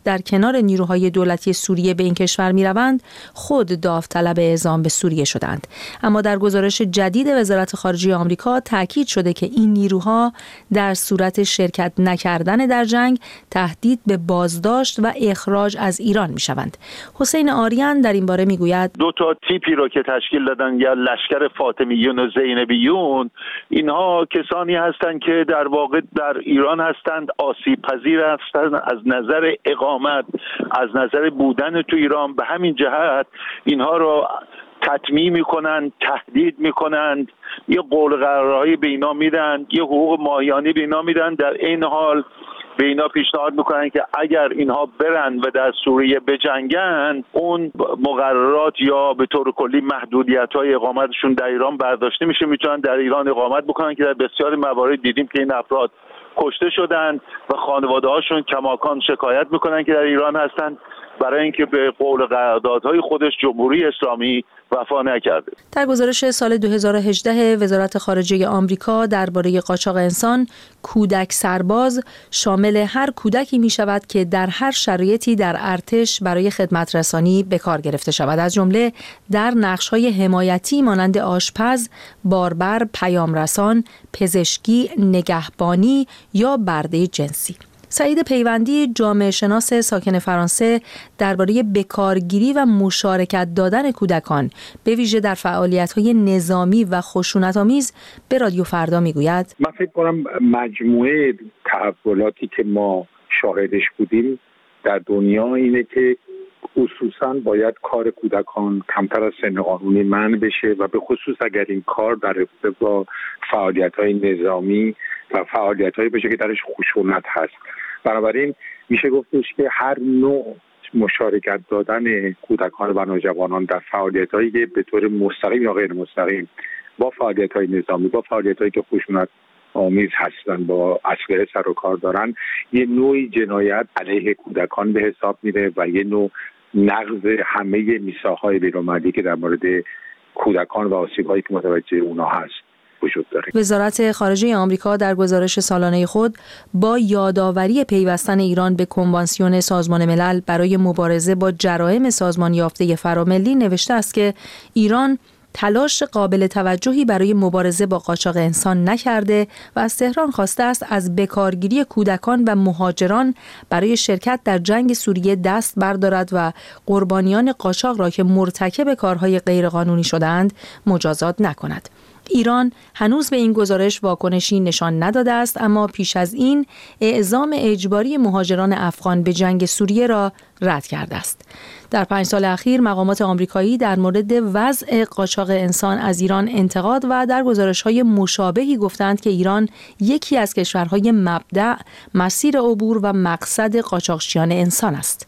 در کنار نیروهای دولتی سوریه به این کشور می‌روند، خود داوطلب اعزام به سوریه شدند. اما در گزارش جدید وزارت خارجه آمریکا تاکید شده که این نیروها در صورت شرکت نکردن در جنگ تهدید به بازداشت و اخراج از ایران می‌شوند. حسین آریان در این باره می‌گوید دو تا تیپی رو که تشکیل دادن، یا لشکر فاطمیون و زینبیون، اینها کسانی هستند که در واقع در ایران هستند، آسیب پذیر هستند از نظر اقامت، از نظر بودن تو ایران. به همین جهت اینها رو تطمیع میکنند، تهدید میکنند، یه قول قرارهایی به اینا میدن، یه حقوق ماهیانه به اینا میدن. در این حال به اینا پیشنهاد میکنن که اگر اینها برن و در سوریه بجنگن، اون مقررات یا به طور کلی محدودیت‌های اقامتشون در ایران برداشته میشه، میتونن در ایران اقامت بکنن که در بسیاری موارد دیدیم که این افراد کشته شدن و خانواده‌هاشون کماکان شکایت میکنن که در ایران هستن، برای اینکه به قول قراردادهای خودش جمهوری اسلامی وفا نکرده. در گزارش سال 2018 وزارت خارجه آمریکا درباره قاچاق انسان، کودک سرباز شامل هر کودکی می شود که در هر شرایطی در ارتش برای خدمت رسانی به کار گرفته شود، از جمله در نقش‌های حمایتی مانند آشپز، باربر، پیامرسان، پزشکی، نگهبانی یا برده جنسی. سعید پیوندی، جامعه شناس ساکن فرانسه، درباره بکارگیری و مشارکت دادن کودکان به ویژه در فعالیت‌های نظامی و خشونت‌آمیز به رادیو فردا میگوید: من فکر کنم مجموعه تحولاتی که ما شاهدش بودیم در دنیا اینه که خصوصاً باید کار کودکان کمتر از سن قانونی منع بشه و به خصوص اگر این کار در رابطه با فعالیت‌های نظامی و فعالیت‌هایی باشه که درش خشونت هست. بنابراین میشه گفتش که هر نوع مشارکت دادن کودکان و نوجوانان در فعالیت‌هایی که به طور مستقیم یا غیر مستقیم با فعالیت‌های نظامی، با فعالیت‌هایی که خشونت آمیز هستن، با اسلحه سر و کار دارن، یه نوعی جنایت علیه کودکان به حساب میره و یه نوع نقض همه میثاق‌های بین‌المللی که در مورد کودکان و آسیب‌هایی که متوجه اونها هست وجود داره. وزارت خارجه آمریکا در گزارش سالانه خود با یادآوری پیوستن ایران به کنوانسیون سازمان ملل برای مبارزه با جرایم سازمان یافته فراملی نوشته است که ایران تلاش قابل توجهی برای مبارزه با قاچاق انسان نکرده و از تهران خواسته است از بکارگیری کودکان و مهاجران برای شرکت در جنگ سوریه دست بردارد و قربانیان قاچاق را که مرتکب کارهای غیرقانونی شدند مجازات نکند. ایران هنوز به این گزارش واکنشی نشان نداده است، اما پیش از این اعزام اجباری مهاجران افغان به جنگ سوریه را رد کرده است. در 5 سال اخیر مقامات آمریکایی در مورد وضع قاچاق انسان از ایران انتقاد و در گزارش‌های مشابهی گفتند که ایران یکی از کشورهای مبدأ، مسیر عبور و مقصد قاچاقچیان انسان است.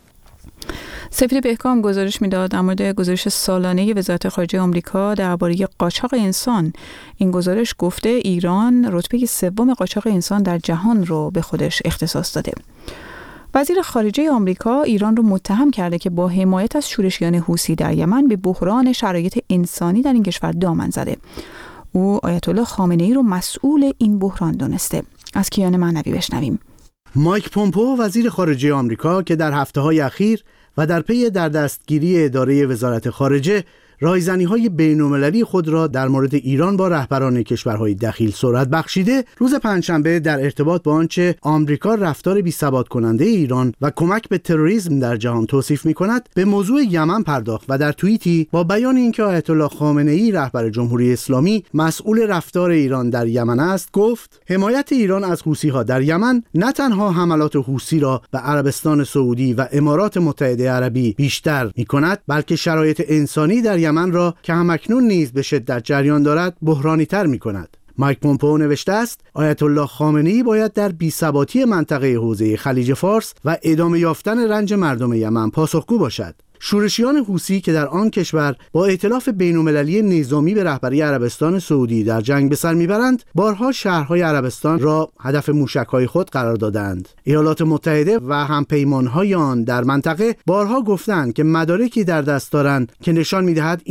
سفیر بهکام گزارش میداد در مورد گزارش سالانه وزارت خارجه آمریکا درباره قاچاق انسان. این گزارش گفته ایران رتبه 3 قاچاق انسان در جهان رو به خودش اختصاص داده. وزیر خارجه آمریکا ایران رو متهم کرده که با حمایت از شورشیان حوثی در یمن به بحران شرایط انسانی در این کشور دامن زده. او آیت الله خامنه‌ای رو مسئول این بحران دونسته. از کیان معنوی بشنویم. مایک پومپئو وزیر خارجه آمریکا که در هفته‌های اخیر و در پی در دستگیری اداره وزارت خارجه رایزنی‌های بین‌المللی خود را در مورد ایران با رهبران کشورهای دخیل سرعت بخشیده، روز پنجشنبه در ارتباط با آنچه آمریکا رفتار بی‌ثبات کننده ایران و کمک به تروریسم در جهان توصیف می‌کند به موضوع یمن پرداخت و در توییتی با بیان اینکه آیت الله خامنه‌ای رهبر جمهوری اسلامی مسئول رفتار ایران در یمن است، گفت حمایت ایران از حوثی‌ها در یمن نه تنها حملات حوثی را به عربستان سعودی و امارات متحده عربی بیشتر می‌کند، بلکه شرایط انسانی در یمن را که همکنون نیز به شدت جریان دارد بحرانی تر می کند. مایک پومپئو نوشته است آیت الله خامنه‌ای باید در بی‌ثباتی منطقه حوزه خلیج فارس و ادامه یافتن رنج مردم یمن پاسخگو باشد. شورشیان حوثی که در آن کشور با ائتلاف بین‌المللی نظامی به رهبری عربستان سعودی در جنگ به سر میبرند، بارها شهرهای عربستان را هدف موشک‌های خود قرار دادند. ایالات متحده و همپیمان‌های آن در منطقه بارها گفتند که مدارکی در دست دارند که نشان می‌دهد ایران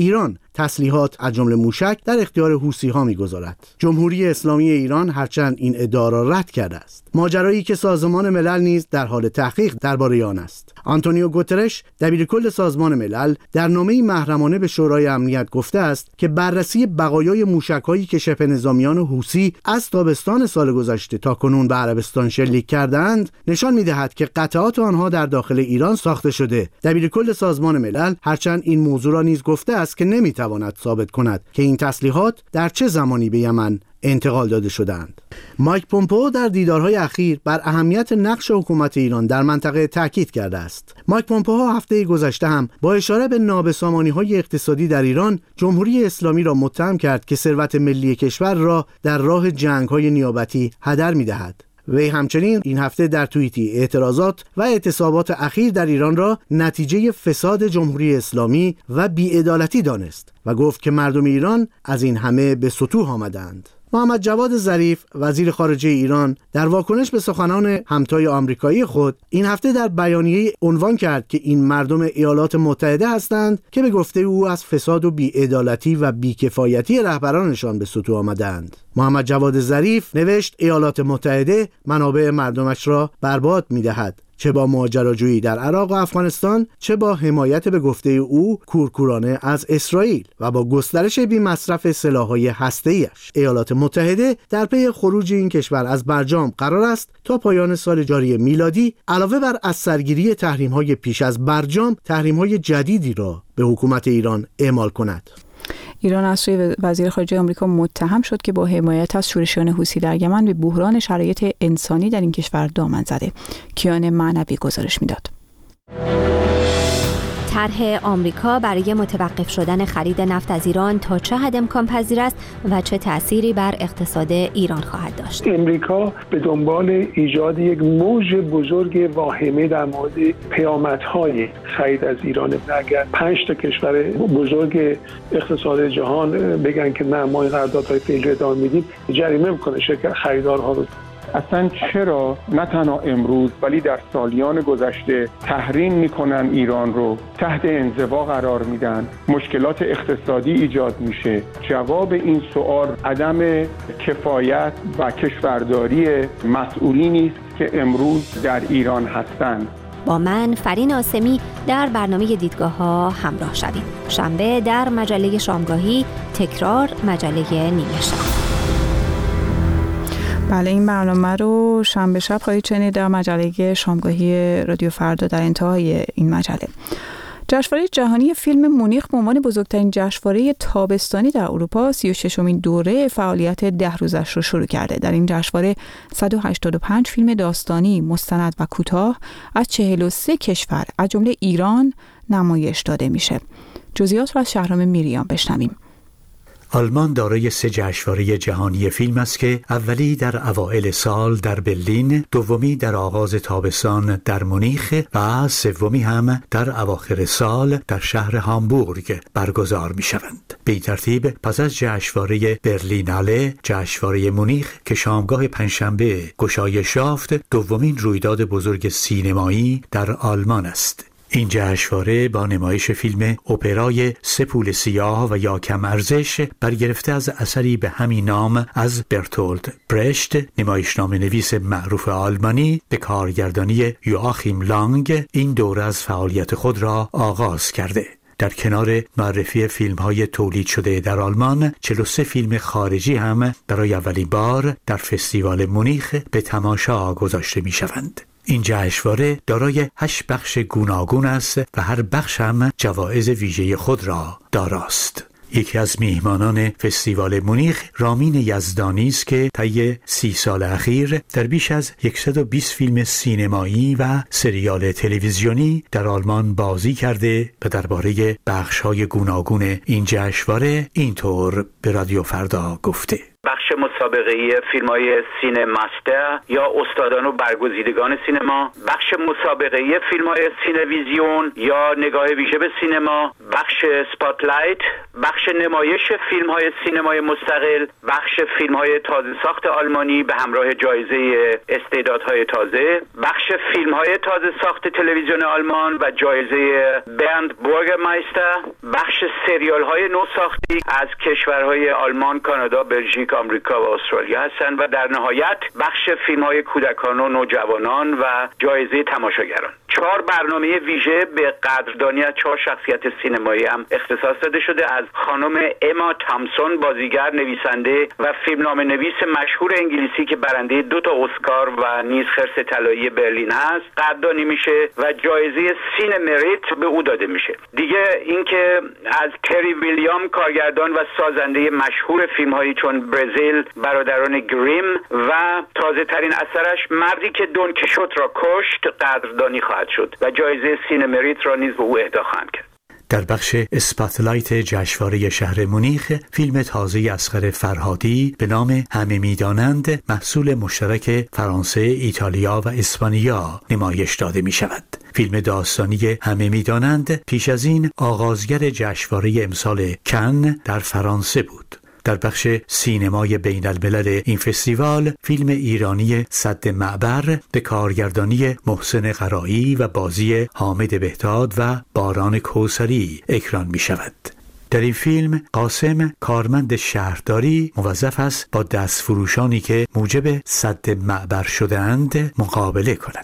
تسلیحات از جمله موشک در اختیار حوثی‌ها می‌گذارد. جمهوری اسلامی ایران هرچند این ادعا را رد کرده است، ماجرایی که سازمان ملل نیز در حال تحقیق درباره آن است. آنتونیو گوترش دبیرکل سازمان ملل در نامه‌ای محرمانه به شورای امنیت گفته است که بررسی بقایای موشک‌هایی که شبه نظامیان حوثی از تابستان سال گذشته تا کنون به عربستان شلیک کردند نشان می‌دهد که قطعات آنها در داخل ایران ساخته شده. دبیرکل سازمان ملل هرچند این موضوع را نیز گفته است که نمی‌تواند ثابت کند که این تسلیحات در چه زمانی به یمن انتقال داده شدند. مایک پومپئو در دیدارهای اخیر بر اهمیت نقش حکومت ایران در منطقه تاکید کرده است. مایک پومپئو هفته گذشته هم با اشاره به نابسامانی‌های اقتصادی در ایران، جمهوری اسلامی را متهم کرد که ثروت ملی کشور را در راه جنگ‌های نیابتی هدر می‌دهد. وی همچنین این هفته در توییتی اعتراضات و اعتصابات اخیر در ایران را نتیجه فساد جمهوری اسلامی و بی‌عدالتی دانست و گفت که مردم ایران از این همه به سطوح آمدند. محمد جواد ظریف وزیر خارجه ایران در واکنش به سخنان همتای آمریکایی خود این هفته در بیانیه عنوان کرد که این مردم ایالات متحده هستند که به گفته او از فساد و بی‌عدالتی و بیکفایتی رهبرانشان به سطوح آمدند. محمد جواد ظریف نوشت ایالات متحده منابع مردمش را برباد می‌دهد، چه با ماجراجویی در عراق و افغانستان، چه با حمایت به گفته او کورکورانه از اسرائیل و با گسترش بی‌مصرف سلاح‌های هسته‌ایش. ایالات متحده در پی خروج این کشور از برجام قرار است تا پایان سال جاری میلادی علاوه بر از سرگیری تحریم‌های پیش از برجام، تحریم‌های جدیدی را به حکومت ایران اعمال کند. ایران از سوی وزیر خارجه آمریکا متهم شد که با حمایت از شورشیان حوثی در یمن به بحران شرایط انسانی در این کشور دامن زده. کیان معنوی گزارش میداد. طرح آمریکا برای متوقف شدن خرید نفت از ایران تا چه حد امکان پذیر است و چه تأثیری بر اقتصاد ایران خواهد داشت؟ امریکا به دنبال ایجاد یک موج بزرگ واهمه در مورد پیامدهای خرید از ایران. اگر 5 تا کشور بزرگ اقتصاد جهان بگن که نه ما این قراردادهای فعلی رو ادامه میدیم، جریمه میکنه شرکت خریدارها رو. اصلا چرا نه تنها امروز ولی در سالیان گذشته تحریم میکنن ایران رو، تحت انزوا قرار میدن، مشکلات اقتصادی ایجاد میشه؟ جواب این سوال عدم کفایت و کشورداری مسئولینی است که امروز در ایران هستند. با من فرین آسمی در برنامه دیدگاه ها همراه شوید. شنبه در مجله شامگاهی، تکرار مجله نیمه شب. بله، این برنامه رو شنبه شب خواهید شنید در مجله شامگاهی رادیو فردا. در انتهای این مجله جشنواره جهانی فیلم مونیخ به عنوان بزرگترین جشنواره تابستانی در اروپا 36مین دوره فعالیت 10 روزش رو شروع کرده. در این جشنواره 185 فیلم داستانی، مستند و کوتاه از 43 کشور از جمله ایران نمایش داده میشه. جزئیات رو از شهرام میریان بشنویم. آلمان دارای 3 جشنواره جهانی فیلم است که اولی در اوایل سال در برلین، دومی در آغاز تابستان در مونیخ و سومی هم در اواخر سال در شهر هامبورگ برگزار می شوند. به این ترتیب پس از جشنواره برلیناله، جشنواره مونیخ که شامگاه پنجشنبه گشایش یافت، دومین رویداد بزرگ سینمایی در آلمان است. این جشنواره با نمایش فیلم اپرای سه پول سیاه و یا کم ارزش برگرفته از اثری به همین نام از برتولد برشت، نمایشنامه نویس معروف آلمانی، به کارگردانی یواخیم لانگ این دوره از فعالیت خود را آغاز کرده. در کنار معرفی فیلم‌های تولید شده در آلمان، 43 فیلم خارجی هم برای اولین بار در فستیوال مونیخ به تماشا گذاشته می‌شوند. این جشنواره دارای 8 بخش گوناگون است و هر بخش هم جوایز ویژه خود را داراست. یکی از میهمانان فستیوال مونیخ رامین یزدانی است که طی 30 سال اخیر در بیش از 120 فیلم سینمایی و سریال تلویزیونی در آلمان بازی کرده و درباره بخش‌های گوناگون این جشنواره اینطور به رادیو فردا گفته: بخش مسابقه‌ای فیلم‌های سینماستر یا استادان و برگزیدگان سینما، بخش مسابقه‌ای فیلم‌های سینویزیون یا نگاه ویژه به سینما، بخش اسپاتلایت، بخش نمایش فیلم‌های سینمای مستقل، بخش فیلم‌های تازه ساخت آلمانی به همراه جایزه استعدادهای تازه، بخش فیلم‌های تازه ساخت تلویزیون آلمان و جایزه برند بورگمایستر، بخش سریال‌های نو ساختی از کشورهای آلمان، کانادا، بلژیک، آمریکا و استرالیا هستند و در نهایت بخش فیلم‌های کودکان و نوجوانان و جایزه تماشاگران. 4 برنامه ویژه به قدردانی از 4 شخصیت سینمایی هم اختصاص داده شده، از خانم اما تامسون، بازیگر، نویسنده و فیلمنامه‌نویس مشهور انگلیسی که برنده 2 اسکار و نیز خرس طلایی برلین هست قدردانی میشه و جایزه سین مریت به او داده میشه. دیگه اینکه از تری ویلیام، کارگردان و سازنده مشهور فیلم‌هایی چون برزیل، برادران گریم و تازه ترین اثرش مردی که دون کیشوت را کشت قدردانی خواهد شد و جایزه سین مریت را نیز به او اهدا خواهند کرد. در بخش اسپاتلایت جشنواره شهر مونیخ، فیلم تازه اصغر فرهادی به نام همه میدانند محصول مشترک فرانسه، ایتالیا و اسپانیا نمایش داده می شود. فیلم داستانی همه میدانند پیش از این آغازگر جشنواره امسال کن در فرانسه بود. در بخش سینمای بین الملل این فستیوال، فیلم ایرانی سد معبر به کارگردانی محسن قرایی و بازی حامد بهداد و باران کوثری اکران می شود. در این فیلم قاسم، کارمند شهرداری، موظف است با دستفروشانی که موجب سد معبر شده‌اند مقابله کند.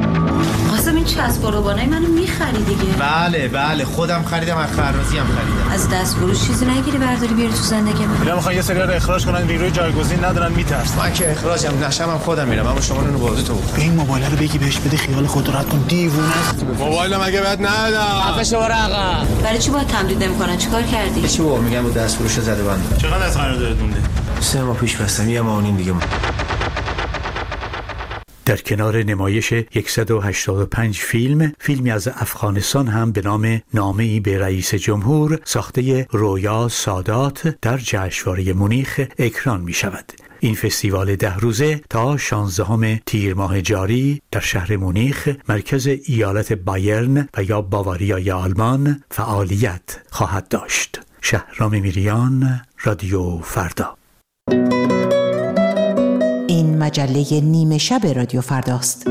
قاسم، این چسب و روبانای منو میخری دیگه؟ بله خودم خریدم، از خرازی هم خریدم. از دست فروش چیزی نگیری برداری بیاری تو زندگی من؟ اینا میخوان یه سری رو اخراج کنن، نیروی جایگزین ندارن، میترسن. من که اخراجم نشم هم خودم میرم، اما شما رو بازی تو بکن. این موبایل رو بگی بهش بده، خیال خودت راحت کن، دیوونه است. موبایل مگه بد ندادم. خفش ور آقا. برای چی باید تمدید نمیکنن؟ چیکار کردی؟ چی بابا میگم با دست فروش زده بند. چقدر از قرارداد مونده؟ 3 ماه پیش بستم، یه ماه و نیم دیگه. در کنار نمایش 185 فیلمی از افغانستان هم به نام نامه‌ای به رئیس جمهور ساخته رویا سادات در جشنواره مونیخ اکران می شود. این فستیوال 10 روزه تا 16 تیر ماه جاری در شهر مونیخ، مرکز ایالت بایرن و یا باواریای آلمان فعالیت خواهد داشت. شهرام میریان، رادیو فردا. این مجله نیمه شب رادیو فرداست.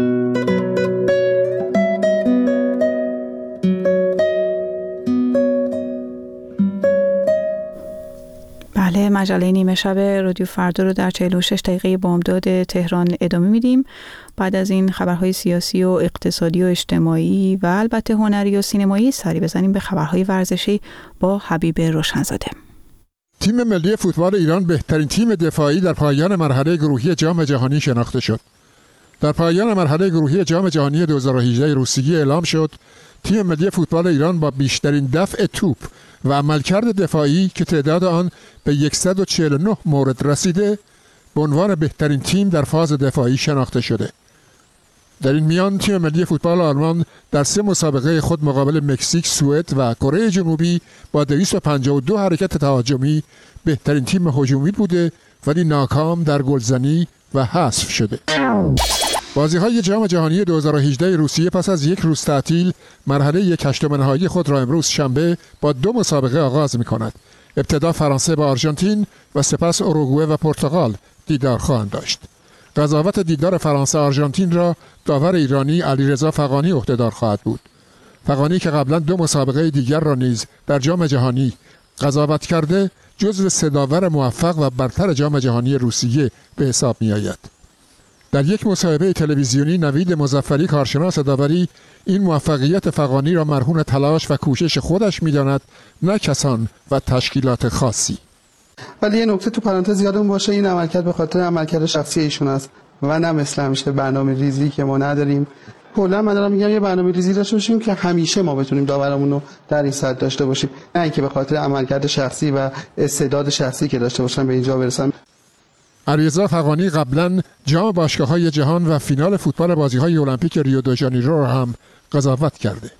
بله، مجله نیمه شب رادیو فردا رو در 46 دقیقه بامداد تهران ادامه میدیم. بعد از این خبرهای سیاسی و اقتصادی و اجتماعی و البته هنری و سینمایی سری بزنیم به خبرهای ورزشی با حبیب روشنزاده. تیم ملی فوتبال ایران بهترین تیم دفاعی در پایان مرحله گروهی جام جهانی شناخته شد. در پایان مرحله گروهی جام جهانی 2018 روسیه اعلام شد تیم ملی فوتبال ایران با بیشترین دفع توپ و عملکرد دفاعی که تعداد آن به 149 مورد رسیده به عنوان بهترین تیم در فاز دفاعی شناخته شده. در این میان تیم ملی فوتبال آلمان در 3 مسابقه خود مقابل مکزیک، سوئد و کره جنوبی با 252 حرکت تهاجمی بهترین تیم هجومی بوده ولی ناکام در گلزنی و حذف شده. بازی‌های جام جهانی 2018 روسیه پس از 1 روز تعطیل مرحله 1/8 نهایی خود را امروز شنبه با 2 مسابقه آغاز می‌کند. ابتدا فرانسه با آرژانتین و سپس اوروگوئه و پرتغال دیدار خواهند داشت. قضاوت دیدار فرانسه آرژانتین را داور ایرانی علیرضا فغانی عهده‌دار خواهد بود. فغانی که قبلا 2 مسابقه دیگر را نیز در جام جهانی قضاوت کرده، جزو 3 داور موفق و برتر جام جهانی روسیه به حساب می‌آید. در یک مصاحبه تلویزیونی نوید مظفری، کارشناس داوری، این موفقیت فغانی را مرهون تلاش و کوشش خودش می‌داند، نه کسان و تشکیلات خاصی. ولی یه نکته تو پرانتز یادمون باشه، این عملکرد به خاطر عملکرد شخصی ایشون است و نه مثل همیشه برنامه ریزی که ما نداریم. کلا من دارم میگم یه برنامه ریزی داشته باشیم که همیشه ما بتونیم داورمون رو در این سطح داشته باشیم، نه اینکه به خاطر عملکرد شخصی و استعداد شخصی که داشته باشن به اینجا برسن. علیرضا فغانی قبلا جام باشگاه‌های جهان و فینال فوتبال بازی‌های المپیک ریو دو ژانیرو را هم قضاوت کرده.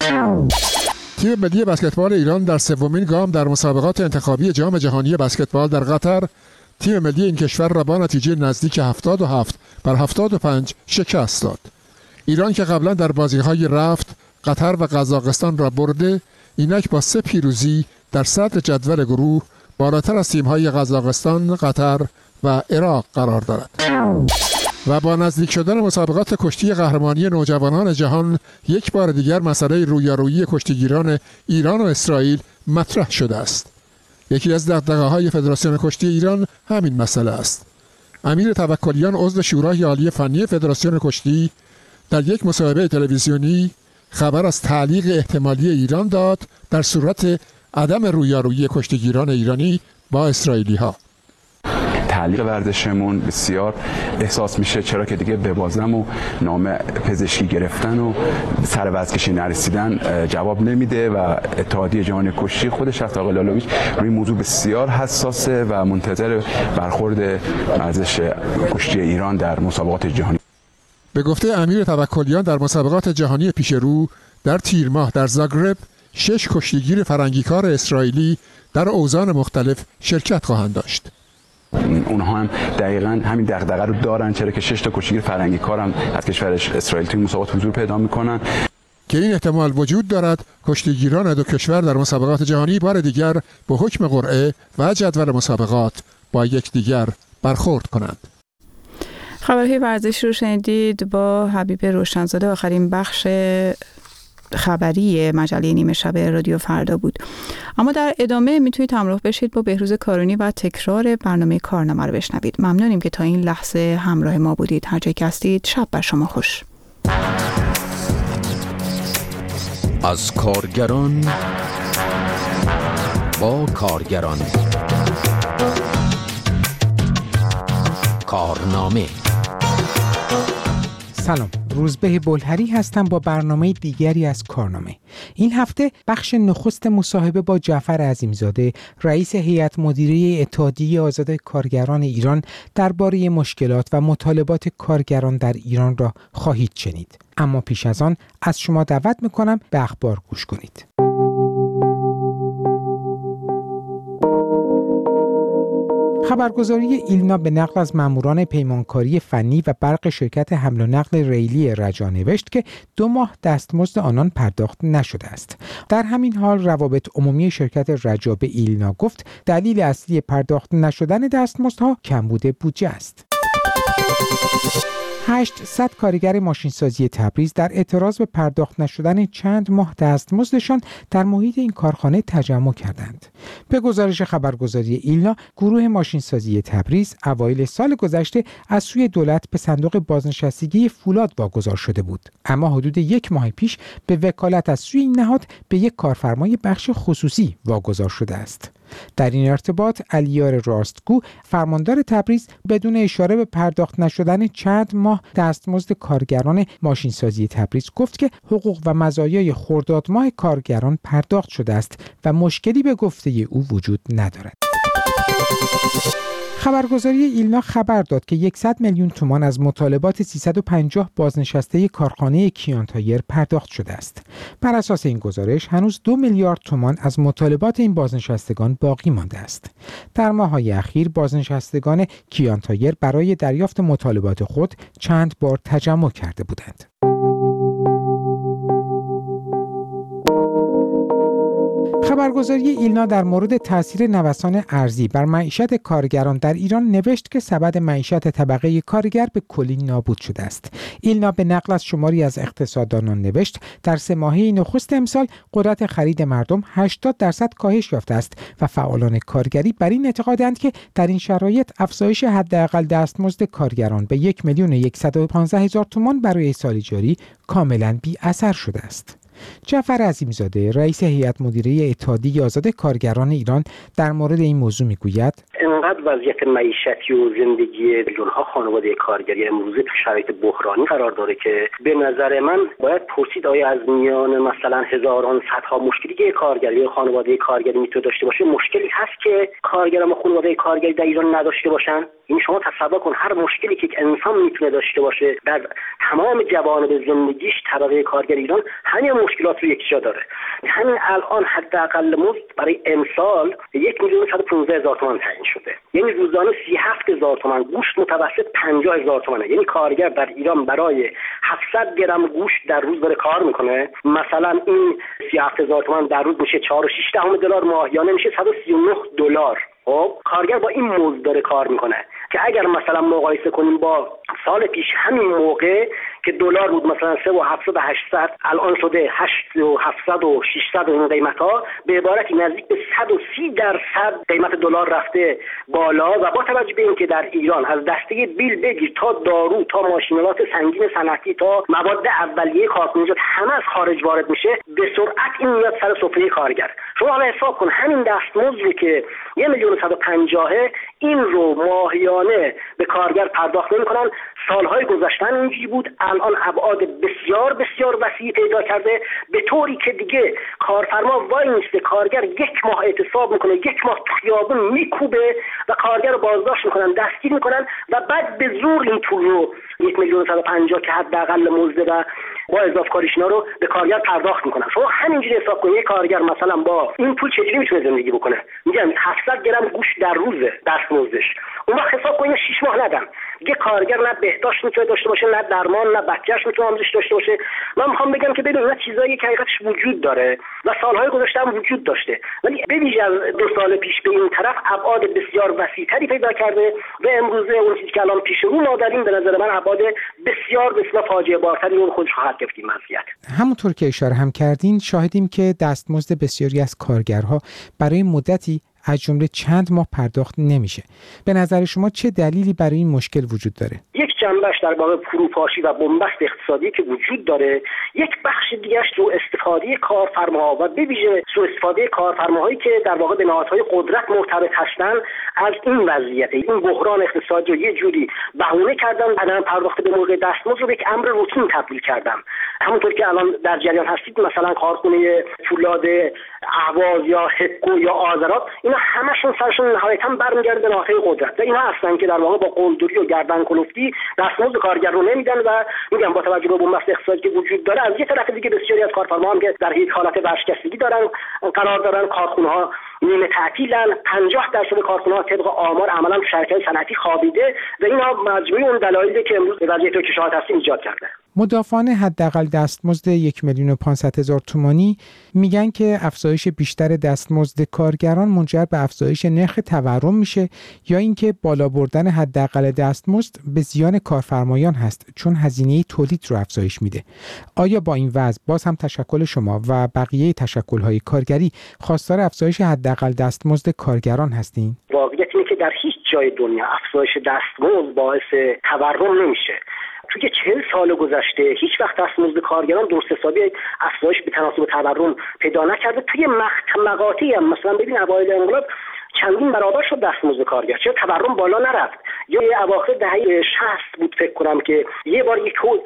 تیم ملی بسکتبال ایران در 3مین گام در مسابقات انتخابی جام جهانی بسکتبال در قطر تیم ملی این کشور را با نتیجه نزدیک 77-75 شکست داد. ایران که قبلا در بازی‌های رفت قطر و قزاقستان را برده، اینک با 3 پیروزی در صدر جدول گروه بالاتر از تیم‌های قزاقستان، قطر و عراق قرار دارد. و با نزدیک شدن مسابقات کشتی قهرمانی نوجوانان جهان، یک بار دیگر مسئله رویارویی کشتیگیران ایران و اسرائیل مطرح شده است. یکی از دغدغه‌های فدراسیون کشتی ایران همین مسئله است. امیر توکلیان عضو شورای عالی فنی فدراسیون کشتی در یک مصاحبه تلویزیونی خبر از تعلیق احتمالی ایران داد در صورت عدم رویارویی کشتیگیران ایرانی با اسرائیلی‌ها. تعلیق ورزشمون بسیار احساس میشه، چرا که دیگه به بازم و نام پزشکی گرفتن و سر وزنکشی نرسیدن جواب نمیده و اتحادیه جهانی کشتی خود شفاق لالویچ روی موضوع بسیار حساسه و منتظر برخورد ورزش کشتی ایران در مسابقات جهانی. به گفته امیر توکلیان در مسابقات جهانی پیش رو در تیر ماه در زاگرب 6 کشتیگیر فرنگیکار اسرائیلی در اوزان مختلف شرکت خواهند داشت. اونها هم دقیقاً همین دغدغه رو دارن، چرا که 6 تا کشتیگیر فرنگیکار هم از کشور اسرائیل توی مسابقات حضور پیدا میکنن که این احتمال وجود دارد کشتیگیران دو کشور در مسابقات جهانی بار دیگر به حکم قرعه و جدول مسابقات با یکدیگر برخورد کنند. خبرهای ورزش رو شنیدید با حبیب روشنزاده. آخرین بخش خبری مجله نیمه شب رادیو فردا بود. اما در ادامه میتونید همراه بشید با بهروز کارونی و تکرار برنامه کارنامه رو بشنوید. ممنونیم که تا این لحظه همراه ما بودید. هر جایی که هستید شب بر شما خوش. از کارگران با کارگران، کارنامه. سلام، روزبه بلهری هستم با برنامه دیگری از کارنامه. این هفته بخش نخست مصاحبه با جعفر عظیمزاده، رئیس هیئت مدیره اتحادیه آزاد کارگران ایران درباره مشکلات و مطالبات کارگران در ایران را خواهید شنید. اما پیش از آن از شما دعوت میکنم به اخبار گوش کنید. خبرگزاری ایلنا به نقل از ماموران پیمانکاری فنی و برق شرکت حمل و نقل ریلی رجا نوشت که 2 ماه دستمزد آنان پرداخت نشده است. در همین حال روابط عمومی شرکت رجا به ایلنا گفت دلیل اصلی پرداخت نشدن دستمزدها کمبود بودجه است. 800 کارگر ماشینسازی تبریز در اعتراض به پرداخت نشدن چند ماه دستمزدشان در محیط این کارخانه تجمع کردند. به گزارش خبرگزاری ایلنا، گروه ماشینسازی تبریز اوایل سال گذشته از سوی دولت به صندوق بازنشستگی فولاد واگذار شده بود، اما حدود 1 ماه پیش به وکالت از سوی این نهاد به یک کارفرمای بخش خصوصی واگذار شده است. در این ارتباط علیار راستگو، فرماندار تبریز، بدون اشاره به پرداخت نشدن چند ماه دستمزد کارگران ماشینسازی تبریز گفت که حقوق و مزایای خرداد ماه کارگران پرداخت شده است و مشکلی به گفته او وجود ندارد. خبرگزاری ایلنا خبر داد که 100 میلیون تومان از مطالبات 350 بازنشسته کارخانه کیان تایر پرداخت شده است. بر اساس این گزارش هنوز 2 میلیارد تومان از مطالبات این بازنشستگان باقی مانده است. در ماه‌های اخیر بازنشستگان کیان تایر برای دریافت مطالبات خود چند بار تجمع کرده بودند. خبرگزاری ایلنا در مورد تاثیر نوسان ارزی بر معیشت کارگران در ایران نوشت که سبد معیشت طبقه کارگر به کلی نابود شده است. ایلنا به نقل از شماری از اقتصاددانان نوشت در 3 ماهه نخست امسال قدرت خرید مردم 80% کاهش یافته است و فعالان کارگری بر این اعتقادند که در این شرایط افزایش حداقل دستمزد کارگران به 1,115,000 تومان برای سال جاری کاملا بی اثر شده است. جعفر عظیمزاده، رئیس هیئت مدیره اتحادیه آزاد کارگران ایران، در مورد این موضوع میگوید: انقدر وضعیت معیشتی و زندگی میلیون‌ها خانواده کارگری امروزه تو شرایط بحرانی قرار داره که به نظر من باید پرسید آیا از میان مثلا هزاران صدها مشکلی که کارگری خانواده کارگری میتونه داشته باشه مشکلی هست که کارگران و خانواده کارگری در ایران نداشته باشن؟ این شما تصور کن هر مشکلی که یک انسان میتونه داشته باشه در تمام جوانب زندگیش طبقه کارگر ایران همین مشکلات رو یک جا داره. همین الان حداقل مزد برای امسال 1,115,000 تومان تعیین شده. یعنی روزانه 37,000 تومان، گوشت متوسط 50,000 تومانه. یعنی کارگر در ایران برای 700 گرم گوشت در روز داره کار میکنه. مثلا این 37,000 تومان در روز میشه 4.6 دلار، ماهیانه میشه $139. خب کارگر با این مزد داره کار میکنه که اگر مثلا مقایسه کنیم با سال پیش همین موقع که دلار بود مثلا 3 و 700 و 800، الان شده 8 و 700 و 600 و این قیمت‌ها، به عبارتی نزدیک به 130% قیمت دلار رفته بالا. و با توجه به اینکه در ایران از دسته بیل بگیر تا دارو تا ماشینالات سنگین صنعتی تا مواد اولیه کارخانجات همه از خارج وارد میشه، به سرعت این میاد سر سفره کارگر. شما حالا حساب کن همین دستمزدی که 1,150,000 این رو ماهیانه به کارگر پرداخت نمی‌کنن. سالهای گذشته اینجوری بود، الان ابعاد بسیار بسیار وسیع پیدا کرده، به طوری که دیگه کارفرما وای میسته، کارگر 1 ماه اعتصاب میکنه، 1 ماه تو خیابون میکوبه و کارگر رو بازداشت میکنن، دستگیر میکنن و بعد به زور این پول رو 1,150,000 که حداقل مزد و با اضافه کاریش اینا رو به کارگر پرداخت میکنن. شما همینجوری حساب کنید یک کارگر مثلا با این پول چجوری میتونه زندگی بکنه؟ میگم 700 گرم گوشت در روزه دستمزدش. اون وقت حساب کنید 6 ماه ندن. دیگه کارگر نه بهداشت میتونه داشته باشه، نه درمان، نه بچه‌اش میتونه آموزش داشته باشه. من میخوام بگم که ببین اینا چیزایی که حقیقتش وجود داره و سالهای گذشته هم وجود داشته، ولی به ویژه از 2 سال پیش به این طرف ابعاد بسیار وسیع‌تری پیدا کرده و امروزه اون چیزی که الان پیش رو ما داریم به نظر من ابعاد بسیار بسیار فاجعه بارتری رو خودش خواهد گرفت این وضعیت. همونطور که اشاره هم کردین شاهدیم که دستمزد بسیاری از کارگرها برای مدتی از جمله چند ماه پرداخت نمیشه. به نظر شما چه دلیلی برای این مشکل وجود داره؟ یک جنبش در واقع فروپاشی و بنبست اقتصادی که وجود داره، یک بخش دیگه‌اش سوء استفاده کارفرماها و به ویژه سوء استفاده کارفرماهایی که در واقع به نهادهای قدرت مرتبط هستن از این وضعیت. این بحران اقتصادی رو یه جوری بهونه کردن، عدم پرداخت به موقع دستمزد رو به یک امر روتین تبدیل کردن. همونطور که الان در جریان هستید مثلا کارخونه فولاد اهواز یا هکو یا آذرات، اینا همشون سرشون نهایتاً برمیگرده به نهادهای قدرت و اینا هستن که در واقع با قلدری و گردن کلفتی دستمزد کارگر رو نمیدن و میگم با توجه به بنبست اقتصادی که وجود داره از یک طرف دیگه بسیاری از کارفرماها که در یک حالت ورشکستگی دارن قرار دارن، کارخونه‌ها نیمه تعطیلن، 50% کارخونه‌ها طبق آمار عملاً تو شرکت‌های صنعتی خوابیده و اینا مجموعه اون دلایلی که امروز وضعیت رو که شاهد هستیم ایجاد کرده. مدافعان حداقل دستمزد 1,500,000 تومانی میگن که افزایش بیشتر دستمزد کارگران منجر به افزایش نرخ تورم میشه یا اینکه بالا بردن حداقل دستمزد به زیان کارفرمایان هست چون هزینه تولید رو افزایش میده. آیا با این وضع باز هم تشکل شما و بقیه تشکل‌های کارگری خواستار افزایش حداقل دستمزد کارگران هستین؟ واقعیت اینه که در هیچ جای دنیا افزایش دستمزد باعث تورم نمیشه. توی 40 سال گذشته هیچ وقت دستمزد کارگران درست حسابی افزایش به تناسب تورم پیدا نکرده. توی مقاطعی هم مثلا ببین اوایل انقلاب چندین برابر شد دستمزد کارگر، چرا تورم بالا نرفت؟ یا اواخر دهه 60 بود فکر کنم که یه بار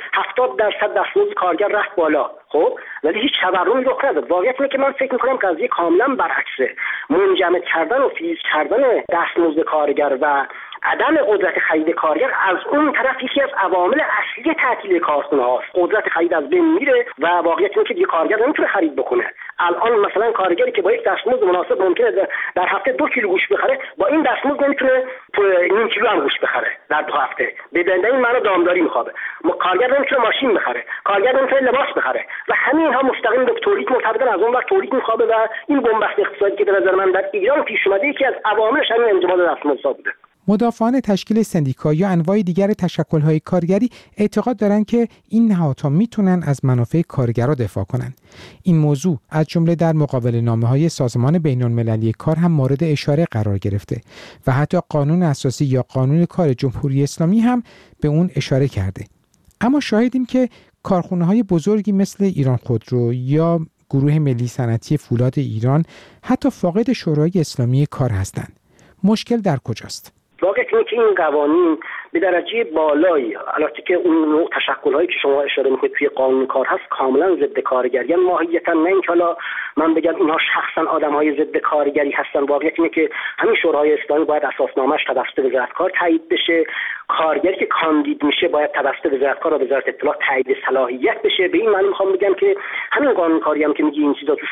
70% دستمزد کارگر رفت بالا، خب ولی هیچ تورمی رخ نداد. واقعیت اینه که من فکر می‌کنم که قضیه کاملا برعکسه. منجمد کردن و فیز کردن دستمزد کارگر و عدم قدرت خرید کارگر از اون طرف یکی از عوامل اصلی تعطیل کارخونه هاست. قدرت خرید از بین میره و واقعیت اینه که دیگه کارگر نمیتونه خرید بکنه. الان مثلا کارگری که با یک دستمزد مناسب ممکنه در هفته 2 کیلو گوشت بخره، با این دستمزد نمیتونه 1 کیلو هم گوشت بخره در 2 هفته. به این معنی دامداری میخواد. کارگر نمیتونه ماشین بخره، کارگر نمیتونه لباس بخره و همین ها مستقیم به تولید مرتبطن. از اون وقت تولید میخواد و این بنبست اقتصادی که به نظر من در ایران پیش اومده یکی از عواملش همین انجماد دستمزد بوده. مدافعان تشکیل سندیکا یا انواع دیگر تشکل‌های کارگری اعتقاد دارند که این نهادها میتونن از منافع کارگرها دفاع کنند. این موضوع از جمله در مقابله‌نامه‌های سازمان بین‌المللی کار هم مورد اشاره قرار گرفته و حتی قانون اساسی یا قانون کار جمهوری اسلامی هم به اون اشاره کرده. اما شاهدیم که کارخانه‌های بزرگی مثل ایران خودرو یا گروه ملی صنعتی فولاد ایران حتی فاقد شورای اسلامی کار هستند. مشکل در کجاست؟ واقعیت اینه که این قوانین به درجه بالایی، البته که اون نوع تشکل‌هایی که شما اشاره می‌کنید توی قانون کار هست کاملا ضد کارگری، یعنی ماهیتاً نه اینکه حالا من بگم اینها شخصا آدم‌های ضد کارگری هستن. واقعیت اینه که همین شورای اسلامی باید اساسنامه‌اش توسط وزارت کار تایید بشه، کارگری که کاندید میشه باید توسط وزارت کار و وزارت اطلاعات تایید صلاحیت بشه. به این معنی می‌خوام بگم که همین قانون کاری هم که میگی این چیزا توش وجود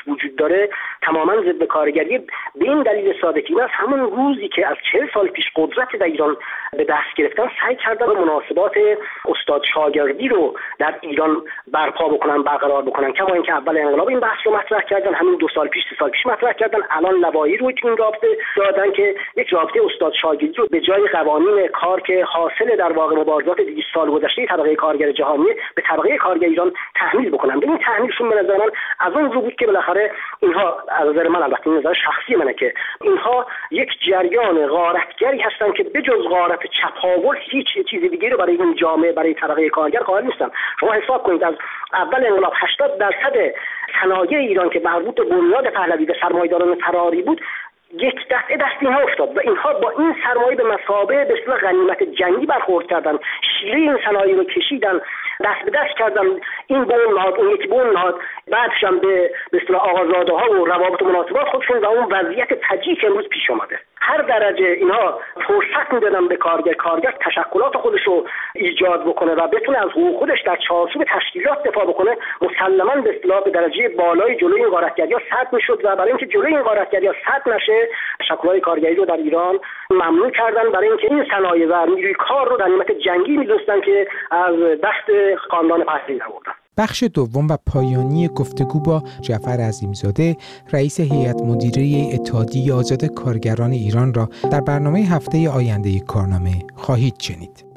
داره تماما ضد کارگری، به این دلیل ساده که از همون روزی که از 40 سال پیش قدرت در ایران به دست گرفتن سعی کردن مناسبات استاد شاگردی رو در ایران برپا بکنن، برقرار بکنن. کما اینکه اول انقلاب این بحث رو مطرح کردن، همین 2 سال پیش 3 سال پیش مطرح کردن، الان لوایحی رو این رابطه دادن که یک رابطه استاد شاگردی رو به جای قوانین کار که حاصل در واقع مبارزات 200 سال گذشته طبقه کارگر جهانی به طبقه کارگر ایران تحمیل بکنن. به این تحمیلشون به نظر من از اون رو بود که بالاخره اینها، از نظر من البته این نظر شخصی منه، که اینها یک جریان غارتگری هستن که بجز غارت چپاول هیچ چیز دیگری رو برای این جامعه، برای طبقه کارگر قائل نیستن. شما حساب کنید از اول انقلاب 80% صنایع ایران که مربوط به بنیاد پهلوی به سرمایه‌داران فراری بود یک دفعه دست اینها افتاد و اینها با این سرمایه به مثابه به اصطلاح غنیمت جنگی برخورد کردن، شیره این صنایع رو کشیدن، دست به دست کردن، این به اون نهاد، اون یکی به اون نهاد، بعدش هم به اصطلاح آقازاده ها و روابط و مناسبات خودشون و اون وضعیت فجیعی که امروز پیش اومده. هر درجه اینها فرصت میدادن به کارگر تشکلات خودش رو ایجاد بکنه و بتونه از حقوق خودش در چارچوب تشکیلات دفاع بکنه، مسلماً به اصطلاح به درجه بالای جلوی این غارتگری‌ها سد میشد و برای اینکه جلوی این غارتگری‌ها سد نشه تشکلات کارگری رو در ایران ممنوع کردن، برای اینکه این صنایع و نیروی کار رو غنیمت جنگی می‌دونستن که از دست خاندان پهلوی آوردن. بخش دوم و پایانی گفتگو با جعفر عظیمزاده، رئیس هیئت مدیره اتحادیه آزاد کارگران ایران را در برنامه هفته آینده کارنامه خواهید شنید.